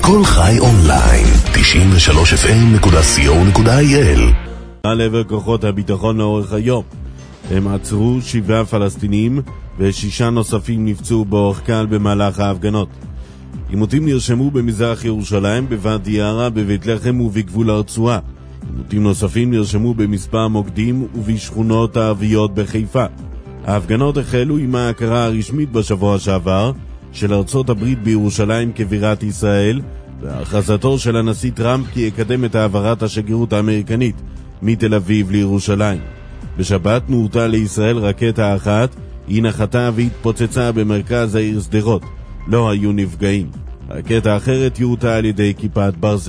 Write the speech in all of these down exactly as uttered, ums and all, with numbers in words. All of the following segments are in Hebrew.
כל חי אונליין, תשעים ושלוש אף אם נקודה סי או נקודה איי אל. על עבר כוחות הביטחון לאורך היום. הם עצרו שבעה פלסטינים ושישה נוספים נפצעו באורח קל במהלך ההפגנות. עימותים נרשמו במזרח ירושלים, בוואדי ערה, בבית לחם ובגבול הרצועה. עימותים נוספים נרשמו במספר מוקדים ובשכונות הערביות בחיפה. ההפגנות החלו עם ההכרה הרשמית בשבוע שעבר של ארצות הברית בירושלים כבירת ישראל, והכרזתו של הנשיא טראמפ כי יקדם את העברת השגרירות האמריקנית מתל אביב לירושלים. בשבת נורתה לישראל רקטה אחת, היא נחתה והתפוצצה במרכז העיר שדרות. לא היו נפגעים. רקטה אחרת יורתה על ידי כיפת ברזל.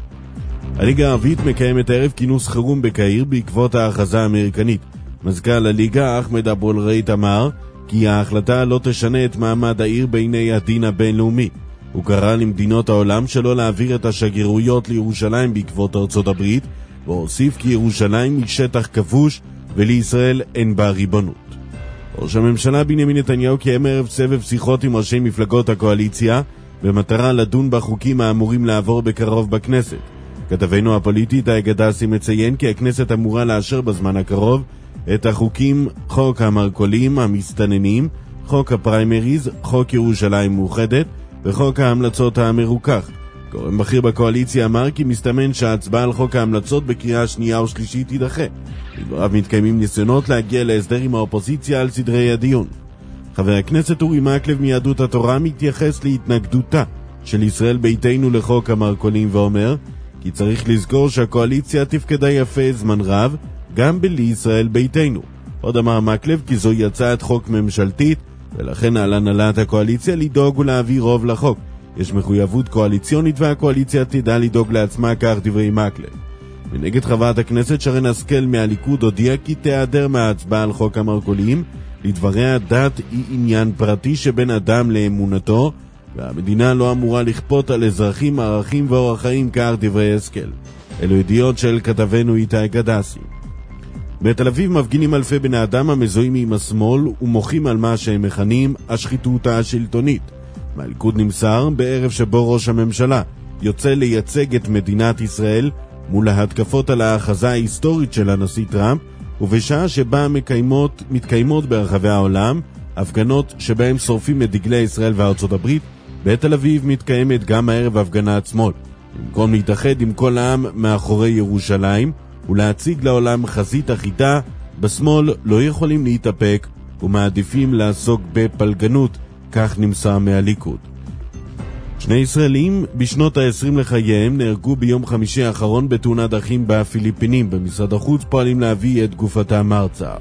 הליגה הערבית מקיימת ערב כינוס חירום בקהיר בעקבות ההכרזה האמריקנית. מזכ"ל הליגה אחמד אבו אל-רייט אמר כי ההחלטה לא תשנה את מעמד העיר בעיני הדין הבינלאומי. הוא קרא למדינות העולם שלא להעביר את השגרירויות לירושלים בעקבות ארצות הברית, והוסיף כי ירושלים היא שטח כבוש ולישראל אין בה ריבונות. ראש הממשלה בנימין נתניהו קיים ערב סבב שיחות עם ראשי מפלגות הקואליציה במטרה לדון בחוקים האמורים לעבור בקרוב בכנסת. כתבנו הפוליטי איתי גדסי מציין כי הכנסת אמורה לאשר בזמן הקרוב את החוקים חוק המרכולים המסתננים, חוק הפריימריז, חוק ירושלים מאוחדת וחוק ההמלצות המרוכך. גורם בכיר בקואליציה אמר כי מסתמן שההצבעה על חוק ההמלצות בקריאה שנייה או שלישית תידחה. לדבריו מתקיימים ניסיונות להגיע להסדר עם האופוזיציה על סדרי הדיון. חבר הכנסת אורי מקלב מיהדות התורה מתייחס להתנגדותה של ישראל ביתנו לחוק המרכולים ואומר כי צריך לזכור שהקואליציה תפקדה יפה זמן רב גם בלי ישראל ביתנו. עוד אמר מקלב כי זו הצעת חוק ממשלתית ולכן על הנהלת הקואליציה לדאוג ולהביא רוב לחוק. יש מחויבות קואליציונית והקואליציה תדע לדאוג לעצמה, כך דברי מקלב. מנגד חברת הכנסת שרן השכל מהליכוד הודיעה כי תיעדר מההצבעה על חוק המרכולים. לדבריה דת היא עניין פרטי שבין אדם לאמונתו, והמדינה לא אמורה לכפות על אזרחים ערכים ואורח חיים, כך דברי השכל. אלו ידיעות של כתבנו איתי גדסי. בתל אביב מפגינים אלפי בני אדם המזוהים עם השמאל ומוחים על מה שהם מכנים השחיתות השלטונית. מהליכוד נמסר בערב שבו ראש הממשלה יוצא לייצג את מדינת ישראל מול ההתקפות על ההכרזה ההיסטורית של הנשיא טראמפ, ובשעה שבה מקיימות, מתקיימות ברחבי העולם הפגנות שבהם שורפים את דגלי ישראל וארצות הברית, בתל אביב מתקיימת גם הערב הפגנת שמאל. במקום להתאחד עם כל העם מאחורי ירושלים ולהציג לעולם חזית אחידה, בשמאל לא יכולים להתאפק ומעדיפים לעסוק בפלגנות, כך נמסר מהליכוד. שני ישראלים בשנות ה-עשרים לחייהם נהרגו ביום חמישי האחרון בתאונת דרכים בפיליפינים. במשרד החוץ פועלים להביא את גופתם ארצה.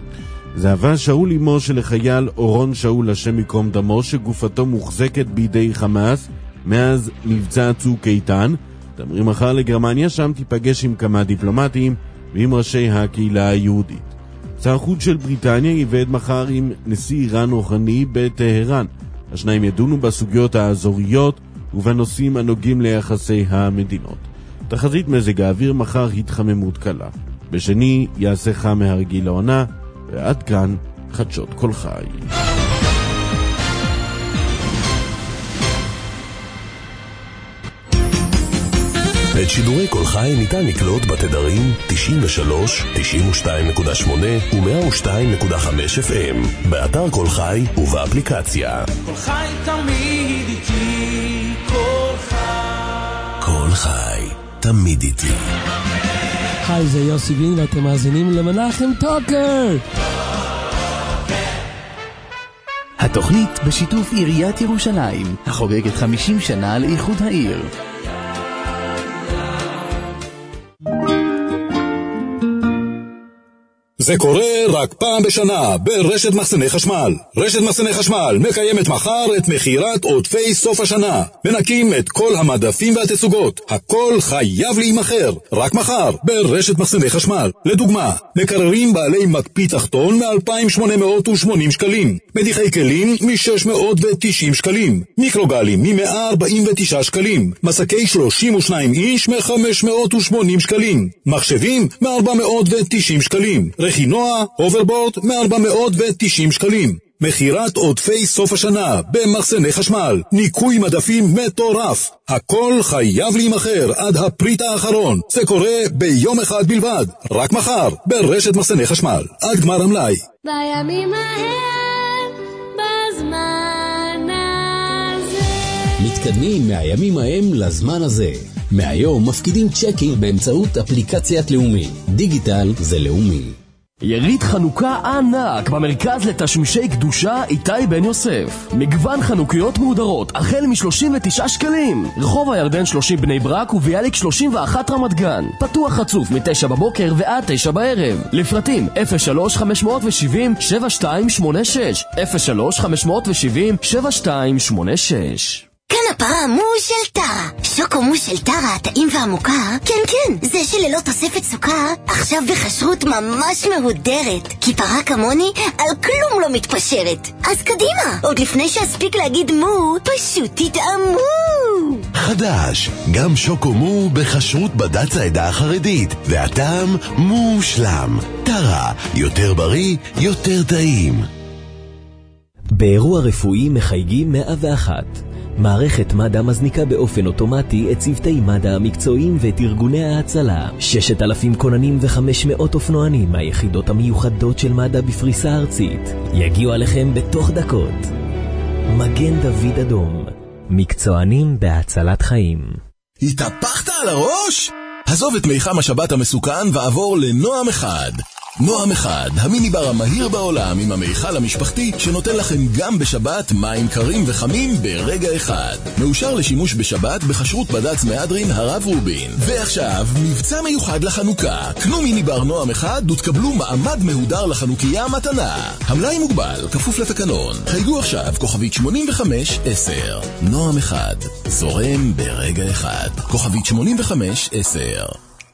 זהבה שאול אמו של החייל אורון שאול השם ייקום דמו, שגופתו מוחזקת בידי חמאס מאז מבצע צוק איתן. תמריא מחר לגרמניה, שם תיפגש עם כמה דיפלומטים ועם ראשי הקהילה היהודית. שר החוץ של בריטניה ייוועד מחר עם נשיא איראן רוחני בטהרן. השניים ידונו בסוגיות האזוריות ובנושאים הנוגעים ליחסי המדינות. תחזית מזג האוויר מחר התחממות קלה. בשני יעשה חם מהרגיל לעונה, ועד כאן חדשות כל חי. את שידורי כל חי ניתן לקלוט בתדרים תשעים ושלוש, תשעים ושתיים נקודה שמונה ו-מאה ושתיים נקודה חמש אף אם, באתר כל חי ובאפליקציה. כל חי תמיד איתי, כל חי. כל חי תמיד איתי. היי, זה יוסי וין ואתם מאזינים למנחם טוקר. התוכנית בשיתוף עיריית ירושלים, החוגגת חמישים שנה לאיחוד העיר. זה קורה רק פעם בשנה ברשת מחסני חשמל. רשת מחסני חשמל מקיימת מחר את מחירת עודפי סוף השנה. מנקים את כל המדפים והתצוגות. הכל חייב להימחר. רק מחר ברשת מחסני חשמל. לדוגמה, מקררים בעלי מקפיא תחתון מ-אלפיים שמונה מאות ושמונים שקלים. מדיחי כלים מ-שש מאות ותשעים שקלים. מיקרוגלים מ-מאה ארבעים ותשעה שקלים. מסקי שלושים ושניים איש מ-חמש מאות ושמונים שקלים. מחשבים מ-ארבע מאות ותשעים שקלים. רכינוע, אוברבורד, מ-ארבע מאות ותשעים שקלים. מחירת עודפי סוף השנה במחסני חשמל. ניקוי מדפים מטורף. הכל חייב להימחר עד הפריט האחרון. זה קורה ביום אחד בלבד. רק מחר ברשת מחסני חשמל. עד גמר המלאי. בימים ההם בזמן הזה. מתקדמים מהימים ההם לזמן הזה. מהיום מפקידים צ'קים באמצעות אפליקציית לאומי. דיגיטל זה לאומי. יריד חנוכה ענק במרכז לתשמישי קדושה איתי בן יוסף. מגוון חנוכיות מהודרות החל מ-שלושים ותשעה שקלים. רחוב הירדן שלושים בני ברק וביאליק שלושים ואחת רמת גן. פתוח חצוף מ-תשע בבוקר ועד תשע בערב. לפרטים אפס שלוש חמש שבע אפס שבע שתיים שמונה שש אפס שלוש חמש שבע אפס שבע שתיים שמונה שש. כאן הפרה מו של טרה. שוקו מו של טרה, הטעים והמוכר. כן, כן, זה שללא תוספת סוכר. עכשיו בכשרות ממש מהודרת. כי פרה כמוני על כלום לא מתפשרת. אז קדימה, עוד לפני שאספיק להגיד מו, פשוט תטעמו. חדש, גם שוקו מו בכשרות בד"ץ העדה החרדית. והטעם מושלם. טרה, יותר בריא, יותר טעים. באירוע רפואי מחייגים מאה ואחת. מערכת מד"א מזניקה באופן אוטומטי את צוותי מד"א המקצועיים ואת ארגוני ההצלה. ששת אלפים כוננים וחמש מאות אופנוענים מהיחידות המיוחדות של מד"א בפריסה ארצית יגיעו עליכם בתוך דקות. מגן דוד אדום, מקצוענים בהצלת חיים. התהפכת על הראש? עזוב את מיחם השבת המסוכן ועבור לנועם אחד. נועם אחד, המיניבר המהיר בעולם עם המיכל המשפחתי שנותן לכם גם בשבת מים קרים וחמים ברגע אחד. מאושר לשימוש בשבת בכשרות בד"ץ מהדרין הרב רובין. ועכשיו, מבצע מיוחד לחנוכה. קנו מיניבר נועם אחד ותקבלו מעמד מהודר לחנוכיה מתנה. המלאי מוגבל, כפוף לתקנון. חייגו עכשיו, כוכבית שמונים וחמש עשר. נועם אחד, זורם ברגע אחד. כוכבית שמונים וחמש עשר.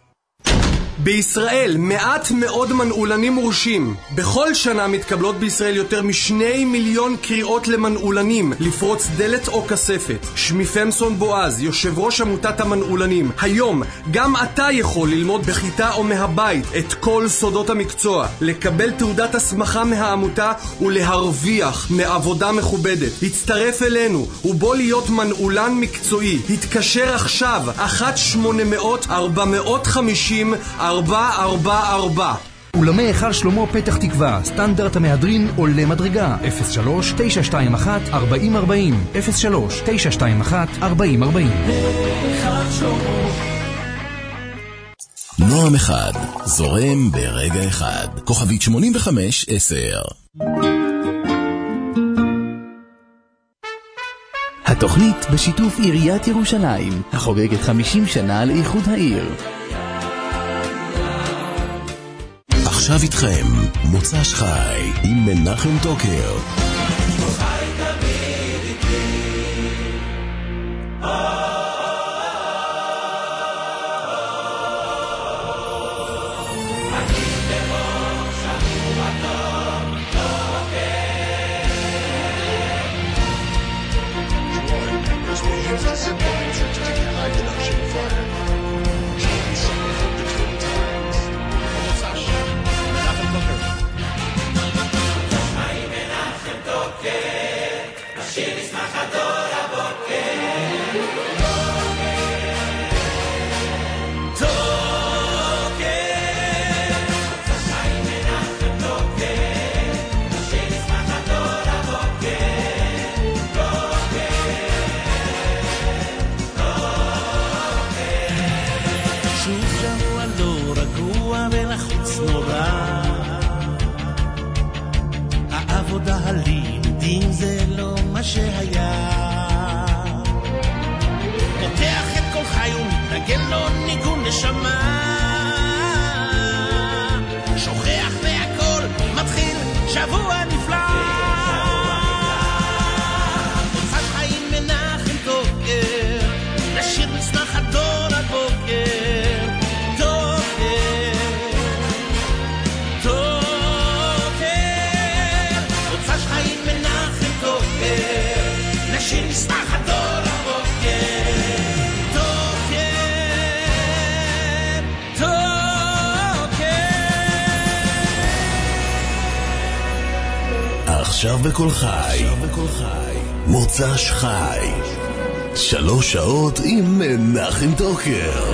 בישראל מעט מאוד מנעולנים מורשים. בכל שנה מתקבלות בישראל יותר משני מיליון קריאות למנעולנים לפרוץ דלת או כספת. שמי פמסון בועז, יושב ראש עמותת המנעולנים. היום גם אתה יכול ללמוד בכיתה או מהבית את כל סודות המקצוע, לקבל תעודת הסמכה מהעמותה ולהרוויח מעבודה מכובדת. הצטרף אלינו ובוא להיות מנעולן מקצועי. התקשר עכשיו אחת שמונה אפס אפס ארבע חמש ארבע ארבע ארבע. אולמי היכל שלמה פתח תקווה, סטנדרט המהדרין עולה מדרגה. אפס שלוש תשע שתיים אחת ארבעים ארבעים אפס שלוש תשע שתיים אחת ארבעים ארבעים. נועם אחד, זורם ברגע אחד. כוכבית שמונים וחמש עשר. התוכנית בשיתוף עיריית ירושלים, החוגגת חמישים שנה לאיחוד העיר. עכשיו איתכם, מוצ"ש חי עם מנחם טוקר. עכשיו בכל חי, מוצ"ש חי, שלוש שעות עם מנחם טוקר.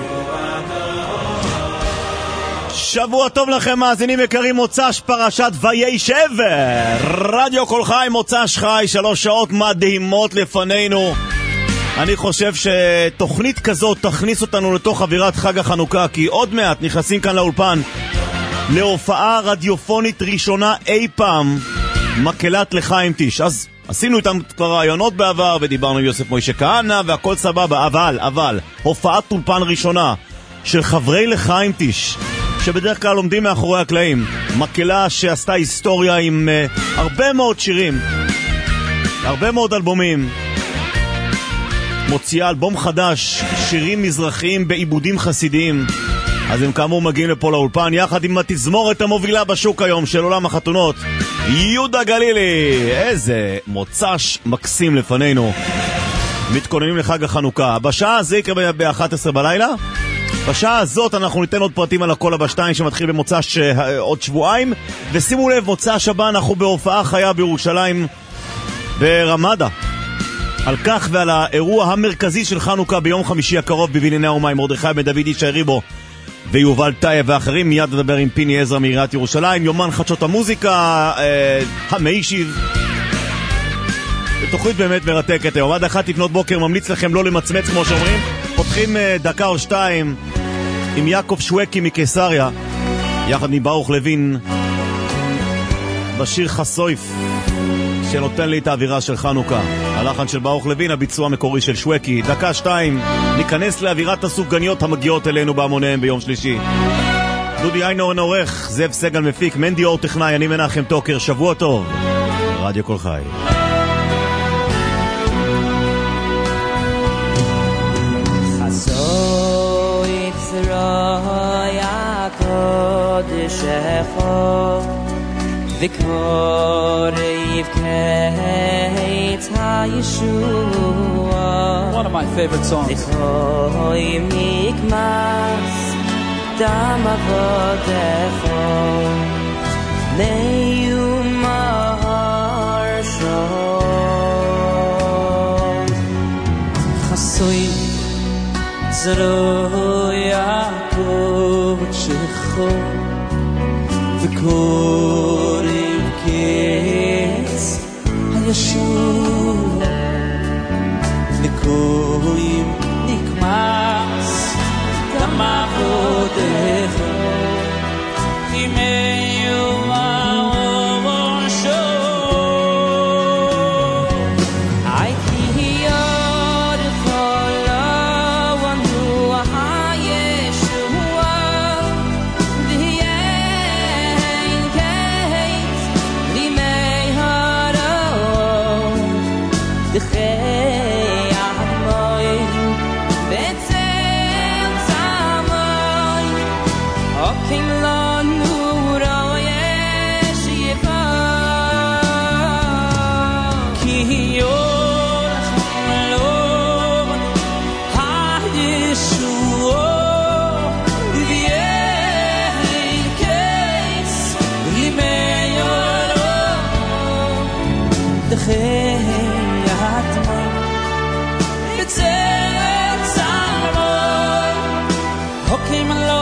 שבוע טוב לכם מאזינים יקרים, מוצ"ש פרשת וישב, רדיו כל חי, מוצ"ש חי, שלוש שעות מדהימות לפנינו. אני חושב שתוכנית כזאת תכניס אותנו לתוך אווירת חג החנוכה, כי עוד מעט נכנסים כאן לאולפן להופעה רדיופונית ראשונה אי פעם, מקהלת לחיים טיש. אז עשינו איתם כבר רעיונות בעבר ודיברנו עם יוסף מוישה כהנא והכל סבבה, אבל, אבל, הופעת אולפן ראשונה של חברי לחיים טיש, שבדרך כלל עומדים מאחורי הקלעים, מקהלה שעשתה היסטוריה עם uh, הרבה מאוד שירים, הרבה מאוד אלבומים, מוציאה אלבום חדש, שירים מזרחיים בעיבודים חסידיים. אז הם כאמור מגיעים לפה לאולפן יחד עם התזמורת המובילה בשוק היום של עולם החתונות, יהודה גלילי. איזה מוצ"ש מקסים לפנינו. מתכוננים לחג החנוכה. בשעה הזה יקרה ב-אחת עשרה בלילה. בשעה הזאת אנחנו ניתן עוד פרטים על הכל הבשתיים שמתחיל במוצ"ש עוד שבועיים. ושימו לב, מוצ"ש הבא אנחנו בהופעה חיה בירושלים ברמדה. על כך ועל האירוע המרכזי של חנוכה ביום חמישי הקרוב בבנייני האומה עם מרדכי בן דוד, ישי ריבו ויובל טייב ואחרים. מיד נדבר עם פיני עזרא מעיריית ירושלים. יומן חדשות המוזיקה, אה, המיישיב, תוכנית באמת מרתקת היום. עד אחת לפנות בוקר ממליץ לכם לא למצמץ כמו שאומרים. פותחים אה, דקה או שתיים עם יעקב שווקי מקיסריה יחד מברוך לוין בשיר חסויף שנותן לי את האווירה של חנוכה. הלחן של ברוך לוין, הביצוע המקורי של שווקי. דקה שתיים ניכנס לאווירת הסופגניות המגיעות אלינו בהמוניהם ביום שלישי. דודי איינורן עורך, זאב סגל מפיק, מנדי אור טכנאי, אני מנחם טוקר. שבוע טוב, רדיו כל חי. חסוי צרוי הקודשךו וקורב קץ הישוע. One of my favorite songs. לכוי מקמס דם עבודךו מיומר שום. חסוי צרוי הקודשךו וקורב קץ הישוע. נקויים נקמס דם עבודךו מיומר שום. I hear the call of one who Yeshua, the end case, the may heart of the khayat moy betzel samoy oking lo nuro yeshiva ki yor lo ha yeshua the end case the may heart of the khayat moy betzel samoy oking lo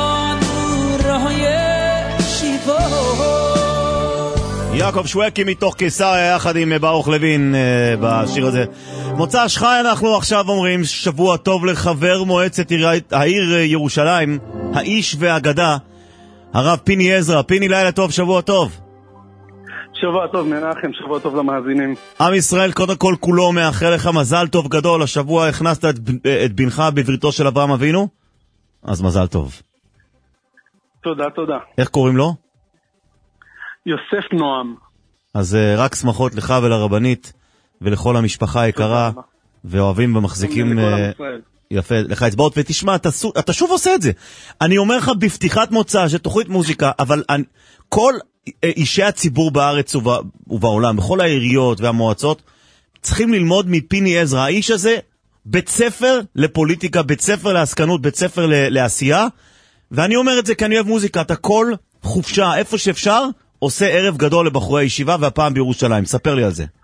יעקב שווקי מתוך קיסריה יחד עם ברוך לוין uh, בשיר הזה. מוצ"ש חי, אנחנו עכשיו אומרים שבוע טוב לחבר מועצת העיר ירושלים, האיש והאגדה, הרב פיני עזרא. פיני, לילה טוב, שבוע טוב. שבוע טוב מנחם, שבוע טוב למאזינים. עם ישראל קודם כל כולו מאחל לך מזל טוב גדול. השבוע הכנסת את, את בנך בבריתו של אברהם אבינו, אז מזל טוב. תודה, תודה. איך קוראים לו? יוסף נועם. אז רק שמחות לך ולרבנית ולכל המשפחה היקרה, ואוהבים ומחזיקים יפה לך אצבעות. ותשמע, אתה, אתה שוב עושה את זה. אני אומר לך בפתיחת מוצא שתוכנית מוזיקה, אבל אני, כל אישי הציבור בארץ ובא, ובעולם, בכל העיריות והמועצות, צריכים ללמוד מפיני עזרא. האיש הזה בית ספר לפוליטיקה, בית ספר לעסקנות, בית ספר לעשייה. ואני אומר את זה כי אני אוהב מוזיקה. אתה כל חופשה, איפה שאפשר, עושה ערב גדול לבחורי הישיבה, והפעם בירושלים. ספר לי על זה.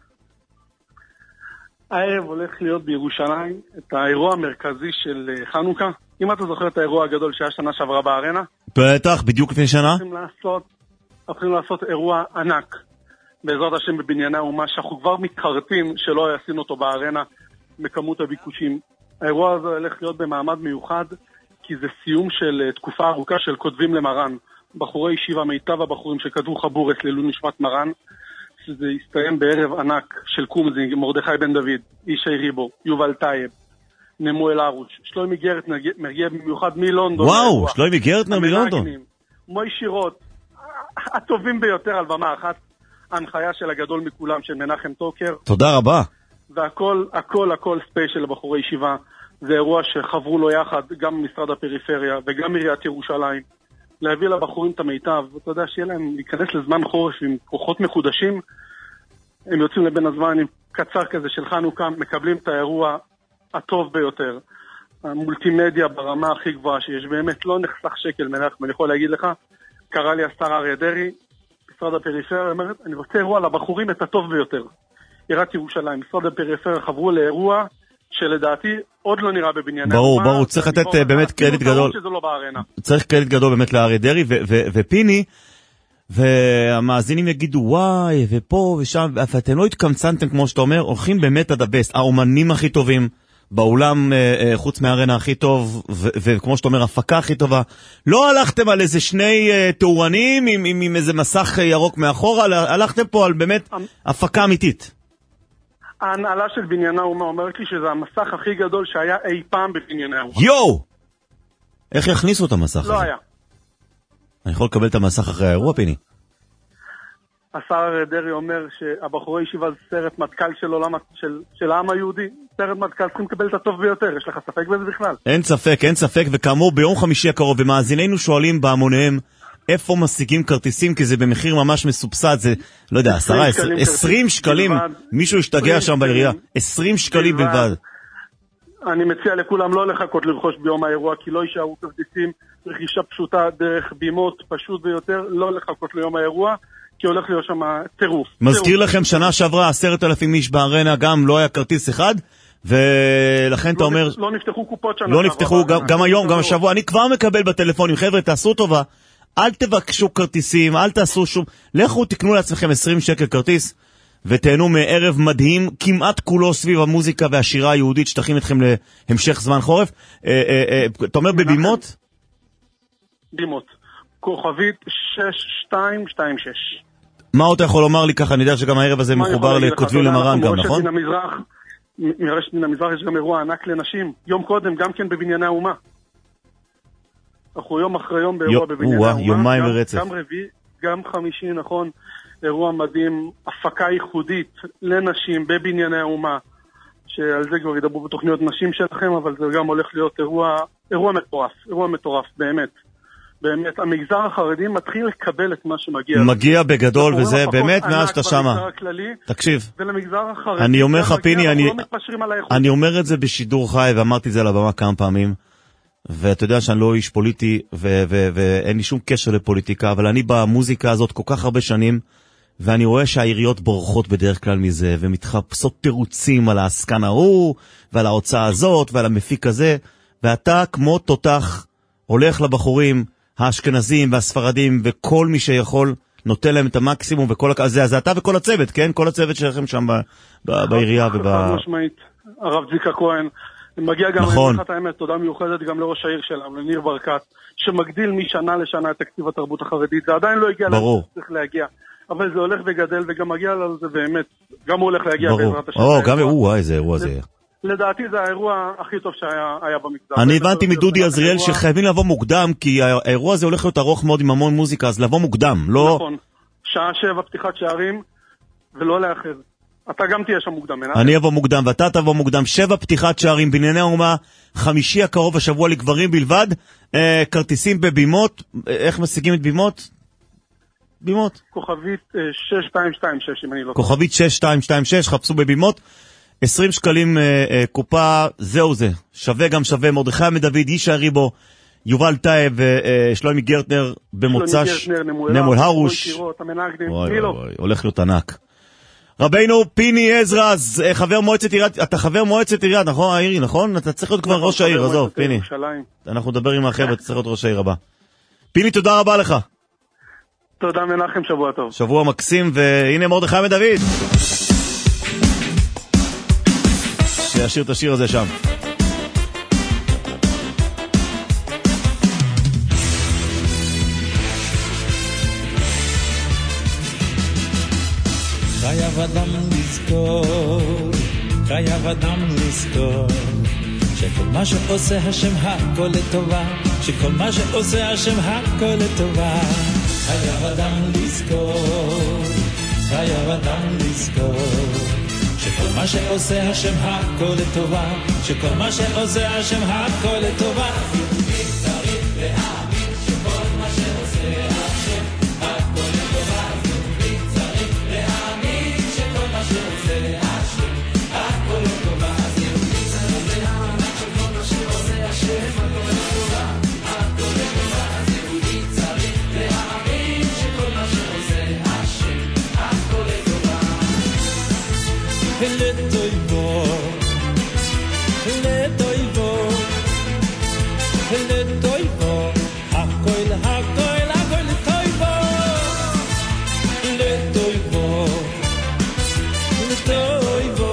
הערב הולך להיות בירושלים את האירוע המרכזי של חנוכה. אם אתה זוכר את האירוע הגדול שהיה שנה שעברה בארנה? בטח, בדיוק לפני שנה. הולכים לעשות, הולכים לעשות אירוע ענק, בעזרת השם בבנייני האומה, שאנחנו כבר מתחרטים שלא עשינו אותו בארנה בכמות הביקושים. האירוע הזה הולך להיות במעמד מיוחד, כי זה סיום של תקופה ארוכה של כותבים למרן. בחורי ישיבה, מיטב הבחורים שכתבו חבורס לעילוי נשמת מרן, שזה יסתיים בערב ענק של קומזינג, מרדכי בן דוד, ישי ריבו, יובל טייב, נמואל ארוש, שלומי גרט מגיע במיוחד מלונדון. וואו, שלומי גרט מלונדון. מוי שירות, הטובים ביותר על במה אחת, ההנחיה של הגדול מכולם, של מנחם טוקר. תודה רבה. והכל, הכל, הכל ספיישל לבחורי ישיבה. זה אירוע שחברו לו יחד, גם משרד הפריפריה וגם עיריית ירושלים, להביא לבחורים את המיטב. אתה יודע, שיהיה להם להיכנס לזמן חורש עם כוחות מחודשים. הם יוצאים לבין הזמן עם קצר כזה של חנוכה, מקבלים את האירוע הטוב ביותר. המולטימדיה ברמה הכי גבוהה שיש, באמת לא נחסך שקל מנחם. אני יכול להגיד לך, קרא לי השר אריה דרעי, משרד הפריפריה, אומרת, אני רוצה אירוע לבחורים את הטוב ביותר. עיריית ירושלים, משרד הפריפריה חברו לאירוע שלדעתי עוד לא נראה בבנייני. ברור, ברור, צריך לתת באמת קרדיט גדול. צריך קרדיט גדול באמת לאריה דרעי, ופיני, והמאזינים יגידו, וואי, ופה ושם, ואתם לא התקמצנתם כמו שאתה אומר, הולכים באמת עד הבסט, האומנים הכי טובים, באולם חוץ מהארנה הכי טוב, וכמו שאתה אומר, הפקה הכי טובה. לא הלכתם על איזה שני תאורנים עם איזה מסך ירוק מאחורה, הלכתם פה על באמת הפקה אמיתית. ההנהלה של בנייני האומה אומרת לי שזה המסך הכי גדול שהיה אי פעם בבנייני האומה. יואו! איך יכניסו את המסך הזה? לא היה. אני יכול לקבל את המסך אחרי האירוע, פיני? השר דרעי אומר שהבחורי ישיבה זה סרט מטכ"ל של עולם, של, של העם היהודי. סרט מטכ"ל צריכים לקבל את הטוב ביותר. יש לך ספק בזה בכלל? אין ספק, אין ספק, וכאמור ביום חמישי הקרוב, ומאזיננו שואלים בהמוניהם, איפה משיגים כרטיסים, כי זה במחיר ממש מסובסד, זה, לא יודע, עשרה, עשרים שקלים, מישהו השתגע שם בעירייה, עשרים שקלים בלבד. אני מציע לכולם לא לחכות לרכוש ביום האירוע, כי לא יישארו כרטיסים, רכישה פשוטה דרך בימות, פשוט ביותר, לא לחכות ליום האירוע, כי הולך להיות שם טירוף. מזכיר לכם, שנה שעברה עשרת אלפים איש בארנה, גם לא היה כרטיס אחד, ולכן אתה אומר... לא נפתחו קופות שנה. לא נפתחו, גם היום, גם השבוע, אני כבר מקבל בטלפונים, חבר'ה, תעשו טובה, אל תבקשו כרטיסים, אל תעשו שום... לכו תקנו לעצמכם עשרים שקל כרטיס, ותהנו מערב מדהים, כמעט כולו סביב המוזיקה והשירה היהודית, שתכין אתכם להמשך זמן חורף. אתה אומר בבימות? בימות. כוכבית שש שתיים שתיים שש. מה עוד אתה יכול לומר לי ככה? אני יודע שגם הערב הזה מחובר לכותבים למרן גם, נכון? מרשת מן המזרח יש גם אירוע ענק לנשים. יום קודם, גם כן בבנייני האומה. אנחנו יום אחרי יום באירוע בבנייני האומה. יומיים ברצף. גם רביעי, גם חמישי, נכון. אירוע מדהים, הפקה ייחודית לנשים בבנייני האומה, שעל זה כבר ידברו בתוכניות נשים שלכם, אבל זה גם הולך להיות אירוע, אירוע מטורף, אירוע מטורף, באמת. באמת, המגזר החרדי מתחיל לקבל את מה שמגיע. מגיע בגדול, וזה באמת מאז שאתה שמה. תקשיב, אני אומר לך פיני, אני אומר את זה בשידור חי, ואמרתי את זה על הבמה כמה פעמים, ואתה יודע שאני לא איש פוליטי, ואין לי שום קשר לפוליטיקה, אבל אני במוזיקה הזאת כל כך הרבה שנים, ואני רואה שהעיריות בורחות בדרך כלל מזה, ומתחפשות תירוצים על העסקן ההוא, ועל ההוצאה הזאת, ועל המפיק הזה, ואתה כמו תותח, הולך לבחורים, האשכנזים והספרדים, וכל מי שיכול, נותן להם את המקסימום, וכל הכ... זה, זה אתה וכל הצוות, כן? כל הצוות שלכם שם ב... ב... בעירייה וב... חד משמעית, הרב צביקה כהן, מגיע גם נכון. למחת האמת, תודה מיוחדת גם לראש העיר שלנו, לניר ברקת, שמגדיל משנה לשנה את תקציב התרבות החרדית, זה עדיין לא הגיע, ברור. צריך להגיע, אבל זה הולך וגדל, וגם מגיע לזה באמת, גם הוא הולך להגיע בעזרת השם. או, גם הוא, איזה אירוע זה. לדעתי זה האירוע הכי טוב שהיה במגזר. אני הבנתי מדודי עזריאל שחייבים לבוא מוקדם, כי האירוע הזה הולך להיות ארוך מאוד עם המון מוזיקה, אז לבוא מוקדם, לא... נכון, שעה שבע פתיחת שערים, ולא לאחר. אתה גם תהיה שם מוקדם. אני אבוא מוקדם, ואתה תבוא מוקדם. שבע פתיחת שערים, בנייני האומה, חמישי הקרוב השבוע לגברים בלבד, כרטיסים בבימות, איך משיגים את בימות? בימות? כוכבית שש שתיים שתיים שש, אם אני לא... כוכבית שש שתיים שתיים שש, חפשו בבימות. עשרים שקלים אה, אה, קופה, זהו זה. שווה גם שווה. מרדכי מדוד, ישי ריבו, יובל טייב ושלומי גרטנר במוצ"ש נמול הרוש. הולך להיות ענק. רבינו פיני עזרז, חבר מועצת עיריית, אתה חבר מועצת עיריית, נכון, העירי, נכון? אתה צריך להיות כבר ראש העיר, עזוב, פיני. אנחנו נדבר עם החבר'ה, אתה צריך להיות ראש העיר הבא. פיני, תודה רבה לך. תודה מנחם, שבוע טוב. שבוע מקסים, והנה מרדכי מדוד. שישיר את השיר הזה שם. חייב אדם לזכור, חייב אדם לזכור, שכל מה שעושה השם הכל לטובה, שכל מה שעושה השם הכל לטובה. חייב אדם לזכור, חייב אדם לזכור, שכל מה שעושה השם הכל לטובה, שכל מה שעושה השם הכל לטובה. צריך להאמין שכל מה שעושה השם הכל לטובה. צריך להאמין שכל מה שעושה השם הכל לטובה. צריך להאמין שכל מה שעושה השם הכל לטובה, הכל לטובה. צריך להאמין שכל מה שעושה השם הכל לטובה. לטויבו, לטויבו, לטויבו, הכל, הכל, הכל לטויבו, לטויבו, לטויבו,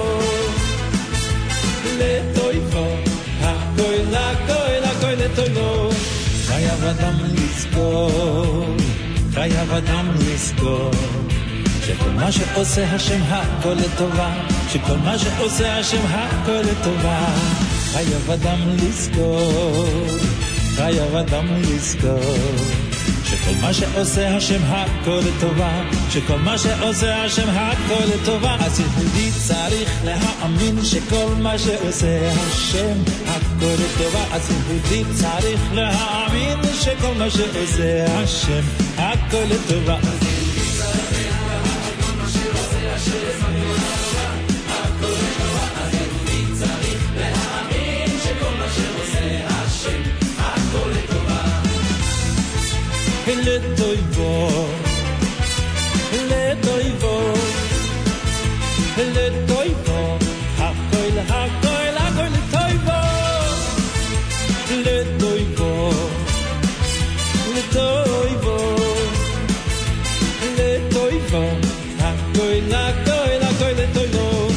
לטויבו, הכל, הכל, הכל לטויבו. חייב אדם לזכור, חייב אדם לזכור, שכל מה שעושה השם הכל לטובה, שכל מה שעושה השם הכל לטובה. חייב אדם לזכור, חייב אדם לזכור, שכל מה שעושה השם הכל לטובה, שכל מה שעושה השם הכל לטובה. אז יהודי צריך להאמין שכל מה שעושה השם הכל לטובה. אז יהודי צריך להאמין שכל מה שעושה השם הכל לטובה. לטויבו, לטויבו, לטויבו, הכל, הכל, הכל לטויבו, לטויבו, לטויבו, לטויבו, הכל, הכל, הכל לטויבו.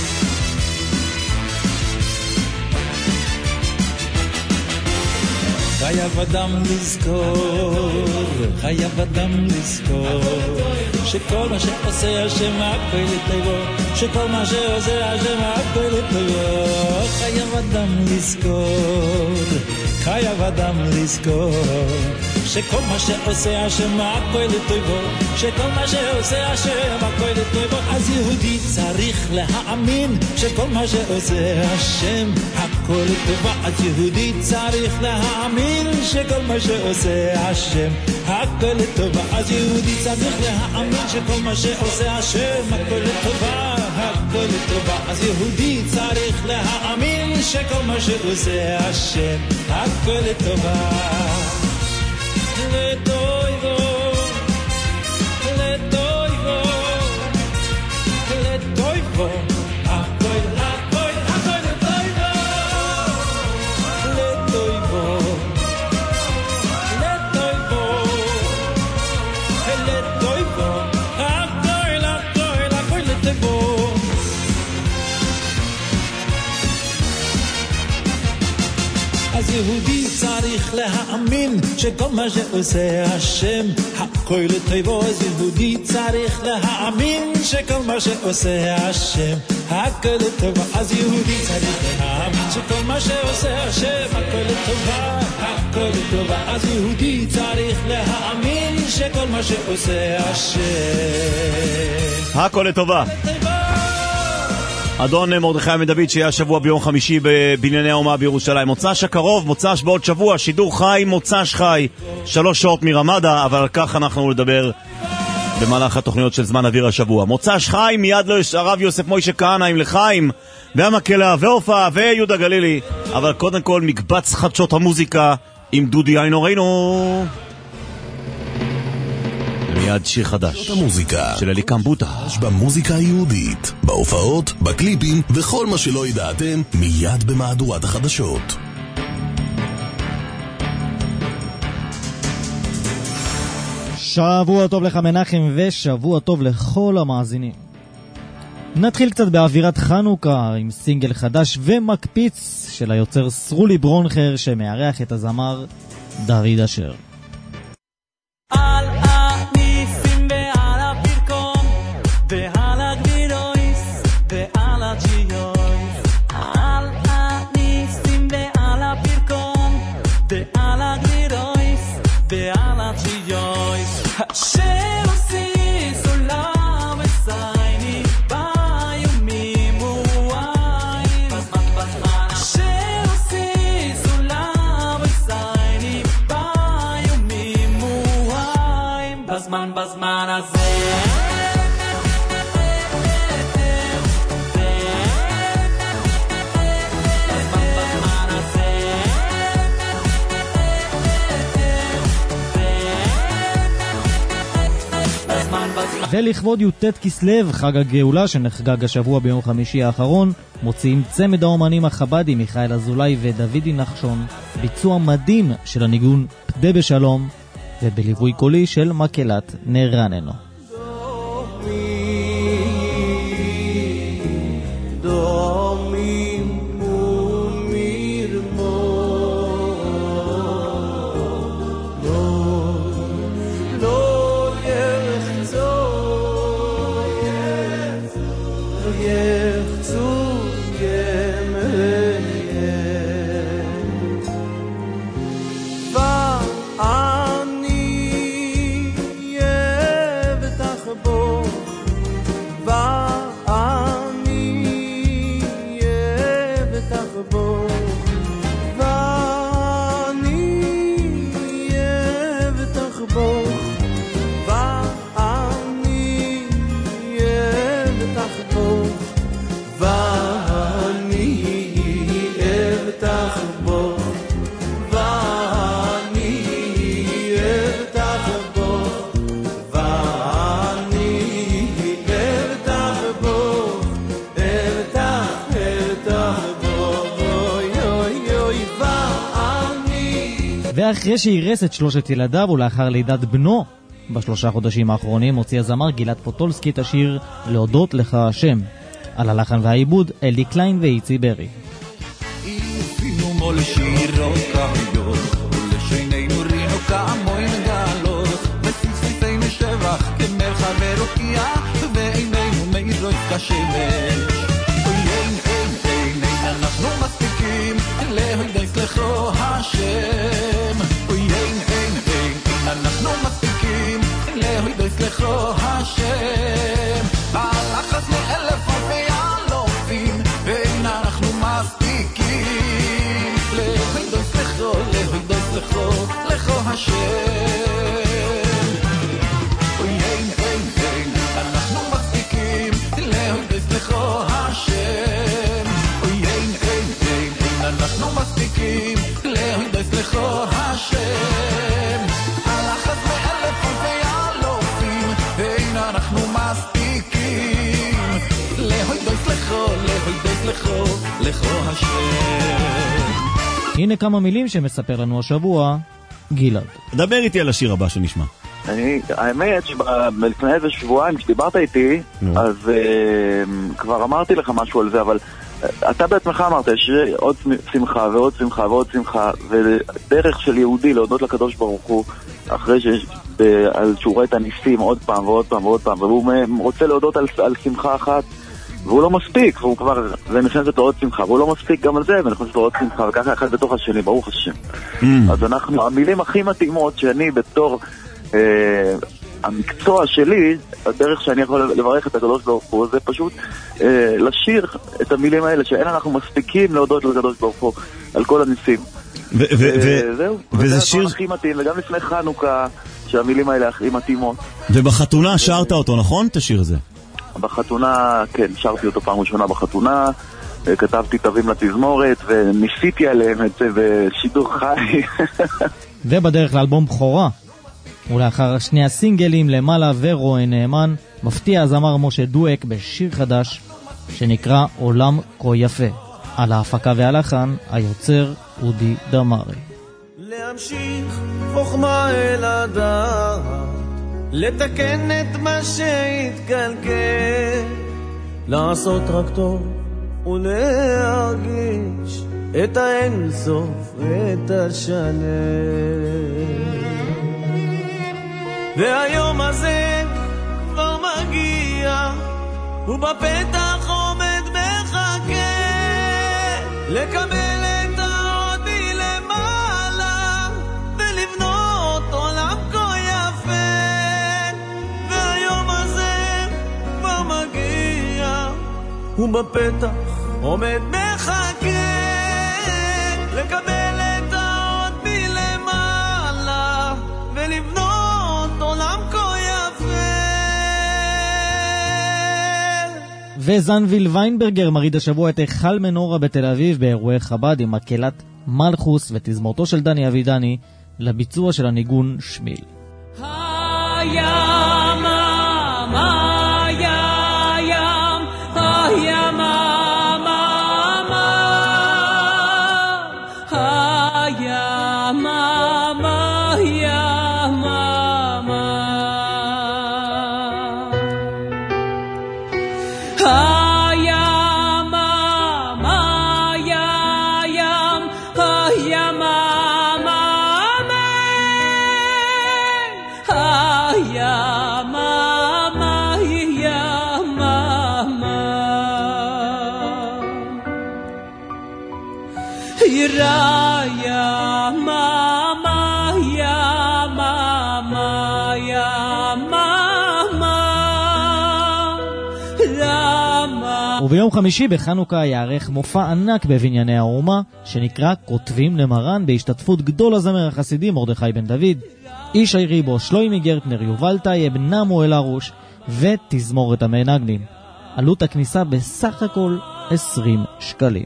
חייב אדם לזכור, חייב אדם לזכור, שכל מה שעושה השם הכל לטובו, שכל מה שעושה השם הכל לטובו. חייב אדם לזכור, חייב אדם לזכור, שכל מה שעושה השם הכל לטובו, שכל מה שעושה השם הכל לטובו. אז יהודי צריך להאמין שכל מה שעושה השם הכל לטובה. אז יהודי צריך להאמין שכל מה שעושה השם הכל לטובה. אז יהודי צריך להאמין שכל מה שעושה השם הכל לטובה, הכל לטובה. אז יהודי צריך להאמין שכל מה שעושה השם הכל לטובה. לטויבו, לטויבו, לטויבו, הכל, הכל, הכל לטויבו, לטויבו, לטויבו, לטויבו, הכל, הכל, הכל לטויבו. אז יהודי צריך להאמין שכל מה שעושה השם הכל לטובו. אז יהודי צריך להאמין שכל מה שעושה השם הכל לטובה. אז יהודי צריך להאמין שכל מה שעושה השם הכל לטובה, הכל לטובה. אז יהודי צריך להאמין שכל מה שעושה השם הכל לטובה. אדון מרדכי מדוד שיהיה השבוע ביום חמישי בבנייני האומה בירושלים. מוצ"ש הקרוב, מוצ"ש בעוד שבוע, שידור חי, מוצ"ש חי, שלוש שעות מרמדה, אבל על כך אנחנו נדבר במהלך התוכניות של זמן אוויר השבוע. מוצ"ש חי, מיד לו יש הרב יוסף מוישה כהנא עם לחיים, והמקהלה, והופעה, ויהודה גלילי, אבל קודם כל מקבץ חדשות המוזיקה עם דודי עין אורינו. מיד שיר חדש המוזיקה של אלי קמבוטה במוזיקה היהודית, בהופעות, בקליפים וכל מה שלא ידעתם מיד במהדורת החדשות. שבוע טוב לך מנחם ושבוע טוב לכל המאזינים. נתחיל קצת באווירת חנוכה עם סינגל חדש ומקפיץ של היוצר סרולי ברונכר שמארח את הזמר דוד אשר. על הניסים ועל הפרקום ועל הגבירויס ועל הג'יויס, על הניסים ועל הפרקום ועל הגבירויס ועל הג'יויס, שעושי סולם וסייני ביומים וואיים בזמן בזמן, שעושי סולם וסייני ביומים וואיים בזמן בזמן הזה. ולכבוד י"ט כסלו, חג הגאולה שנחגג השבוע ביום חמישי האחרון, מוציאים צמד האומנים החבדי מיכאל אזולאי ודוידי נחשון ביצוע מדהים של הניגון פדה בשלום ובליווי קולי של מקהלת נרננו. ואחרי שהירס את שלושת ילדיו ולאחר לידת בנו בשלושה חודשים האחרונים, הוציא הזמר גלעד פוטולסקי את השיר להודות לך השם. על הלחן והעיבוד אלי קליין ואיצי ברי. אנחנו מספיקים להודות לך השם, אנחנו מספיקים להודות לך השם, הלחץ מאלף אלפי אלופים ואין אנחנו מספיקים להודות לך, להודות לך, לך השם. אין, אין, אין, אנחנו מספיקים להודות לך השם, אין, אין, אין, אנחנו מספיקים להודות לך השם, הלחץ מאלף אלפי אלופים אין אנחנו מספיקים להודות לך, להודות לך, לך השם. הנה כמה מילים שמספר לנו השבוע גלעד. דבר איתי על השיר הבא שנשמע. אני, האמת שלפני איזה שבועיים שדיברת איתי, אז uh, כבר אמרתי לך משהו על זה, אבל אתה בעצמך אמרת יש עוד שמחה ועוד שמחה ועוד שמחה, ודרך של יהודי להודות לקדוש ברוך הוא אחרי שיש, על שהוא רואה את הניסים עוד פעם ועוד פעם ועוד פעם, והוא רוצה להודות על, על שמחה אחת והוא לא מספיק, והוא כבר, זה נכנסת לו עוד שמחה, והוא לא מספיק גם על זה, ונכנסת לו עוד שמחה, וככה אחד בתוך השני, ברוך השם. Mm. אז אנחנו, המילים הכי מתאימות שאני בתור אה, המקצוע שלי, הדרך שאני יכול לברך את הקדוש ברוך הוא, זה פשוט אה, לשיר את המילים האלה, שאין אנחנו מספיקים להודות לקדוש ברוך הוא על כל הניסים. וזהו, וזה שיר הכי מתאים, וגם לפני חנוכה, שהמילים האלה הכי מתאימות. ובחתונה שרת אותו, נכון? את השיר הזה? בחתונה, כן, שרתי אותו פעם ראשונה בחתונה, כתבתי תווים לתזמורת וניסיתי עליהם את זה בשידור חי. ובדרך לאלבום בכורה, ולאחר שני הסינגלים למעלה ורועי נאמן, מפתיע הזמר משה דואק בשיר חדש שנקרא עולם כה יפה. על ההפקה והלחן היוצר אודי דמרי. להמשיך חוכמה אל הדעת, לתקן את מה שהתקלקל, לעשות רק טוב ולהרגיש את האינסוף ואת השלם. והיום הזה כבר מגיע, ובפתח עומד מחכה לקבל את העוד מלמעלה ולבנות עולם כה יפה. והיום הזה כבר מגיע, ובפתח עומד מחכה לקבל את העוד מלמעלה ולבנות עולם כה יפה. וזנביל ויינברגר מריד השבוע את היכל מנורה בתל אביב באירועי חב"ד עם מקהלת מלכוס ותזמורתו של דני אבידני לביצוע של הניגון שמיל. הים, הים, הים, וביום חמישי בחנוכה יערך מופע ענק בבנייני האומה שנקרא כותבים למרן בהשתתפות גדול הזמר החסידי מרדכי בן דוד, איש ריבו, שלוימי גרטנר, יובל טייב, נמו אל הרוש ותזמורת המנגנים. עלות הכניסה בסך הכל עשרים שקלים.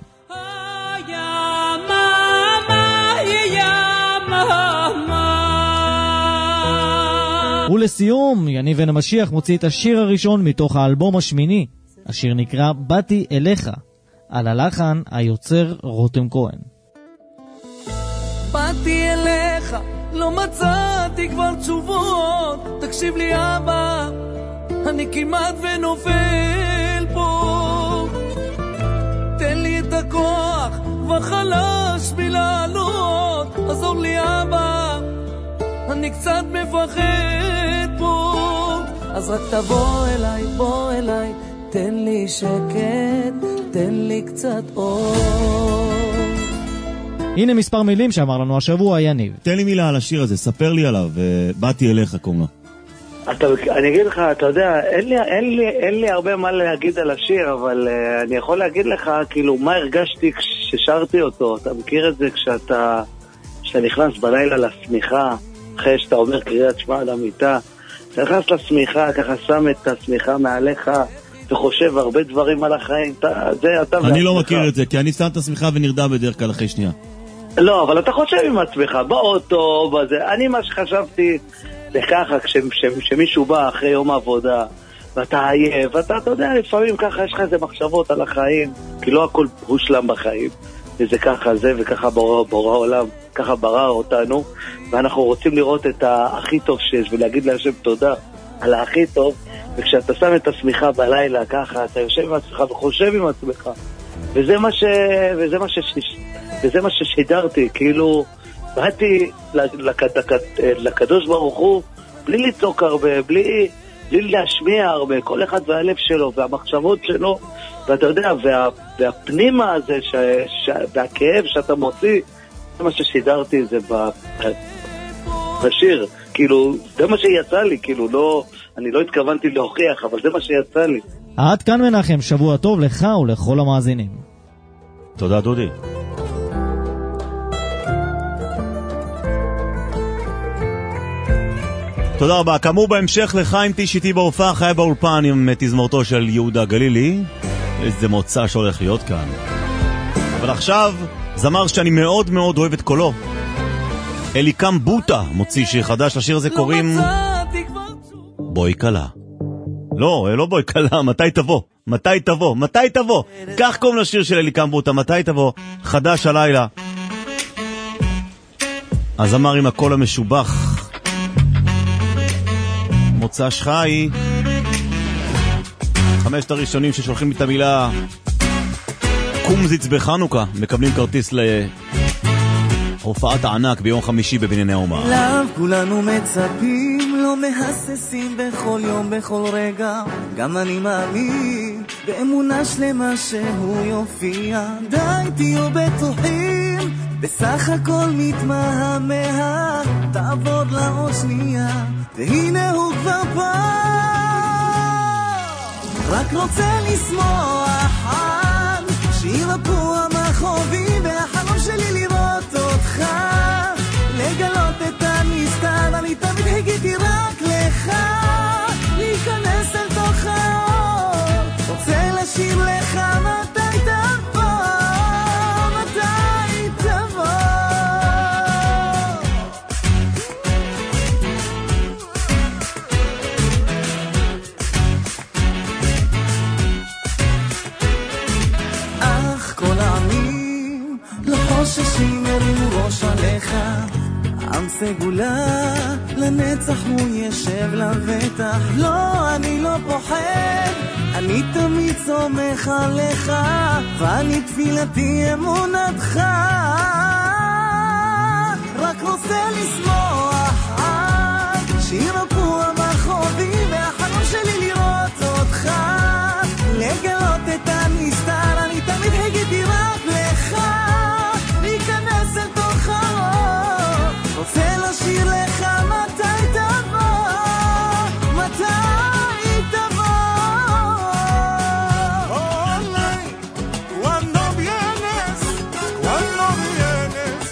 ולסיום, יניב בן המשיח מוציא את השיר הראשון מתוך האלבום השמיני. השיר נקרא באתי אליך, על הלחן היוצר רותם כהן. באתי אליך, לא מצאתי כבר תשובות, תקשיב לי אבא, אני כמעט ונופל פה. תן לי את הכוח, כבר חלש מלעלות, עזור לי אבא, אני קצת מפחד פה. אז רק תבוא אליי, בוא אליי, תן לי שקט, תן לי קצת אור. הנה מספר מילים שאמר לנו השבוע יניב. תן לי מילה על השיר הזה, ספר לי עליו, באתי אליך קוראים. אני אגיד לך, אתה יודע, אין לי, אין לי, אין לי הרבה מה להגיד על השיר, אבל uh, אני יכול להגיד לך כאילו מה הרגשתי כששרתי אותו. אתה מכיר את זה כשאתה, כשאתה נכנס בלילה לסמיכה, אחרי שאתה אומר קריאת שמע על המיטה, אתה נכנס לסמיכה, ככה שם את הסמיכה מעליך וחושב הרבה דברים על החיים. אתה, זה, אתה אני לא מכיר את זה, כי אני שם את הסמיכה ונרדם בדרך כלל אחרי שנייה. לא, אבל אתה חושב עם עצמך, באוטו, בזה. אני מה שחשבתי זה ככה, כש, כש, כשמישהו בא אחרי יום העבודה ואתה עייף, ואתה, אתה יודע, לפעמים ככה יש לך איזה מחשבות על החיים, כי לא הכל הושלם בחיים, וזה ככה זה וככה בורא, בורא העולם, ככה ברא אותנו, ואנחנו רוצים לראות את הכי טוב שיש ולהגיד להשם תודה על הכי טוב. וכשאתה שם את הסמיכה בלילה ככה, אתה יושב עם עצמך וחושב עם עצמך, וזה מה ש... וזה מה ש... וזה מה ששידרתי, כאילו באתי לקדוש ברוך הוא בלי לצעוק הרבה, בלי, בלי להשמיע הרבה, כל אחד והלב שלו והמחשבות שלו, ואתה יודע, וה, והפנימה הזה ש, ש, והכאב שאתה מוציא, זה מה ששידרתי, זה בשיר, כאילו זה מה שיצא לי, כאילו לא, אני לא התכוונתי להוכיח, אבל זה מה שיצא לי. עד כאן מנחם, שבוע טוב לך ולכל המאזינים. תודה דודי. תודה רבה. כאמור בהמשך לחיים טיש איתי בהופעה, חי באולפן עם תזמורתו של יהודה גלילי. איזה מוצא שהולך להיות כאן. אבל עכשיו, זמר שאני מאוד מאוד אוהב את קולו. אליקם בוטה מוציא שיר חדש, לשיר הזה קוראים בואי קלה. לא, לא בואי קלה, מתי תבוא? מתי תבוא? מתי תבוא? כך קוראים לשיר של אליקם בוטה, מתי תבוא? חדש הלילה. הזמר עם הקול המשובח, מוצא שחי. חמשת הראשונים ששולחים את המילה קומזיץ בחנוכה מקבלים כרטיס להופעת הענק ביום חמישי בבנייני האומה. אליו כולנו מצפים, לא מהססים בכל יום בכל רגע. גם אני מאמין באמונה שלמה שהוא יופיע. די תהיו בטוחים, בסך הכל מתמהמה. תעבוד לעוד שנייה, והנה הוא כבר פעם. רק רוצה לשמוח עד שירפו המחובים, והחלום שלי לראות אותך, לגלות את הנסתר. אני תמיד חיכיתי רק לך, להיכנס אל תוך האור. רוצה לשיר לך מתי תבוא, מתי תבוא. אך כל העמים לא חוששים, הרימו ראש עליך. עם סגולה לנצח הוא ישב לבטח. לא, אני לא פוחד, אני תמיד סומך עליך, ואני תפילתי אמונתך. רק רוצה לשמוח עד שירפו המחובים, והחלום שלי לראות אותך, לגלות את הנסתר. אני תמיד חיכיתי רק לך, להיכנס אל תוך האור. רוצה לשיר לך מתי תבוא, מתי תבוא. Cuando vienes, cuando vienes,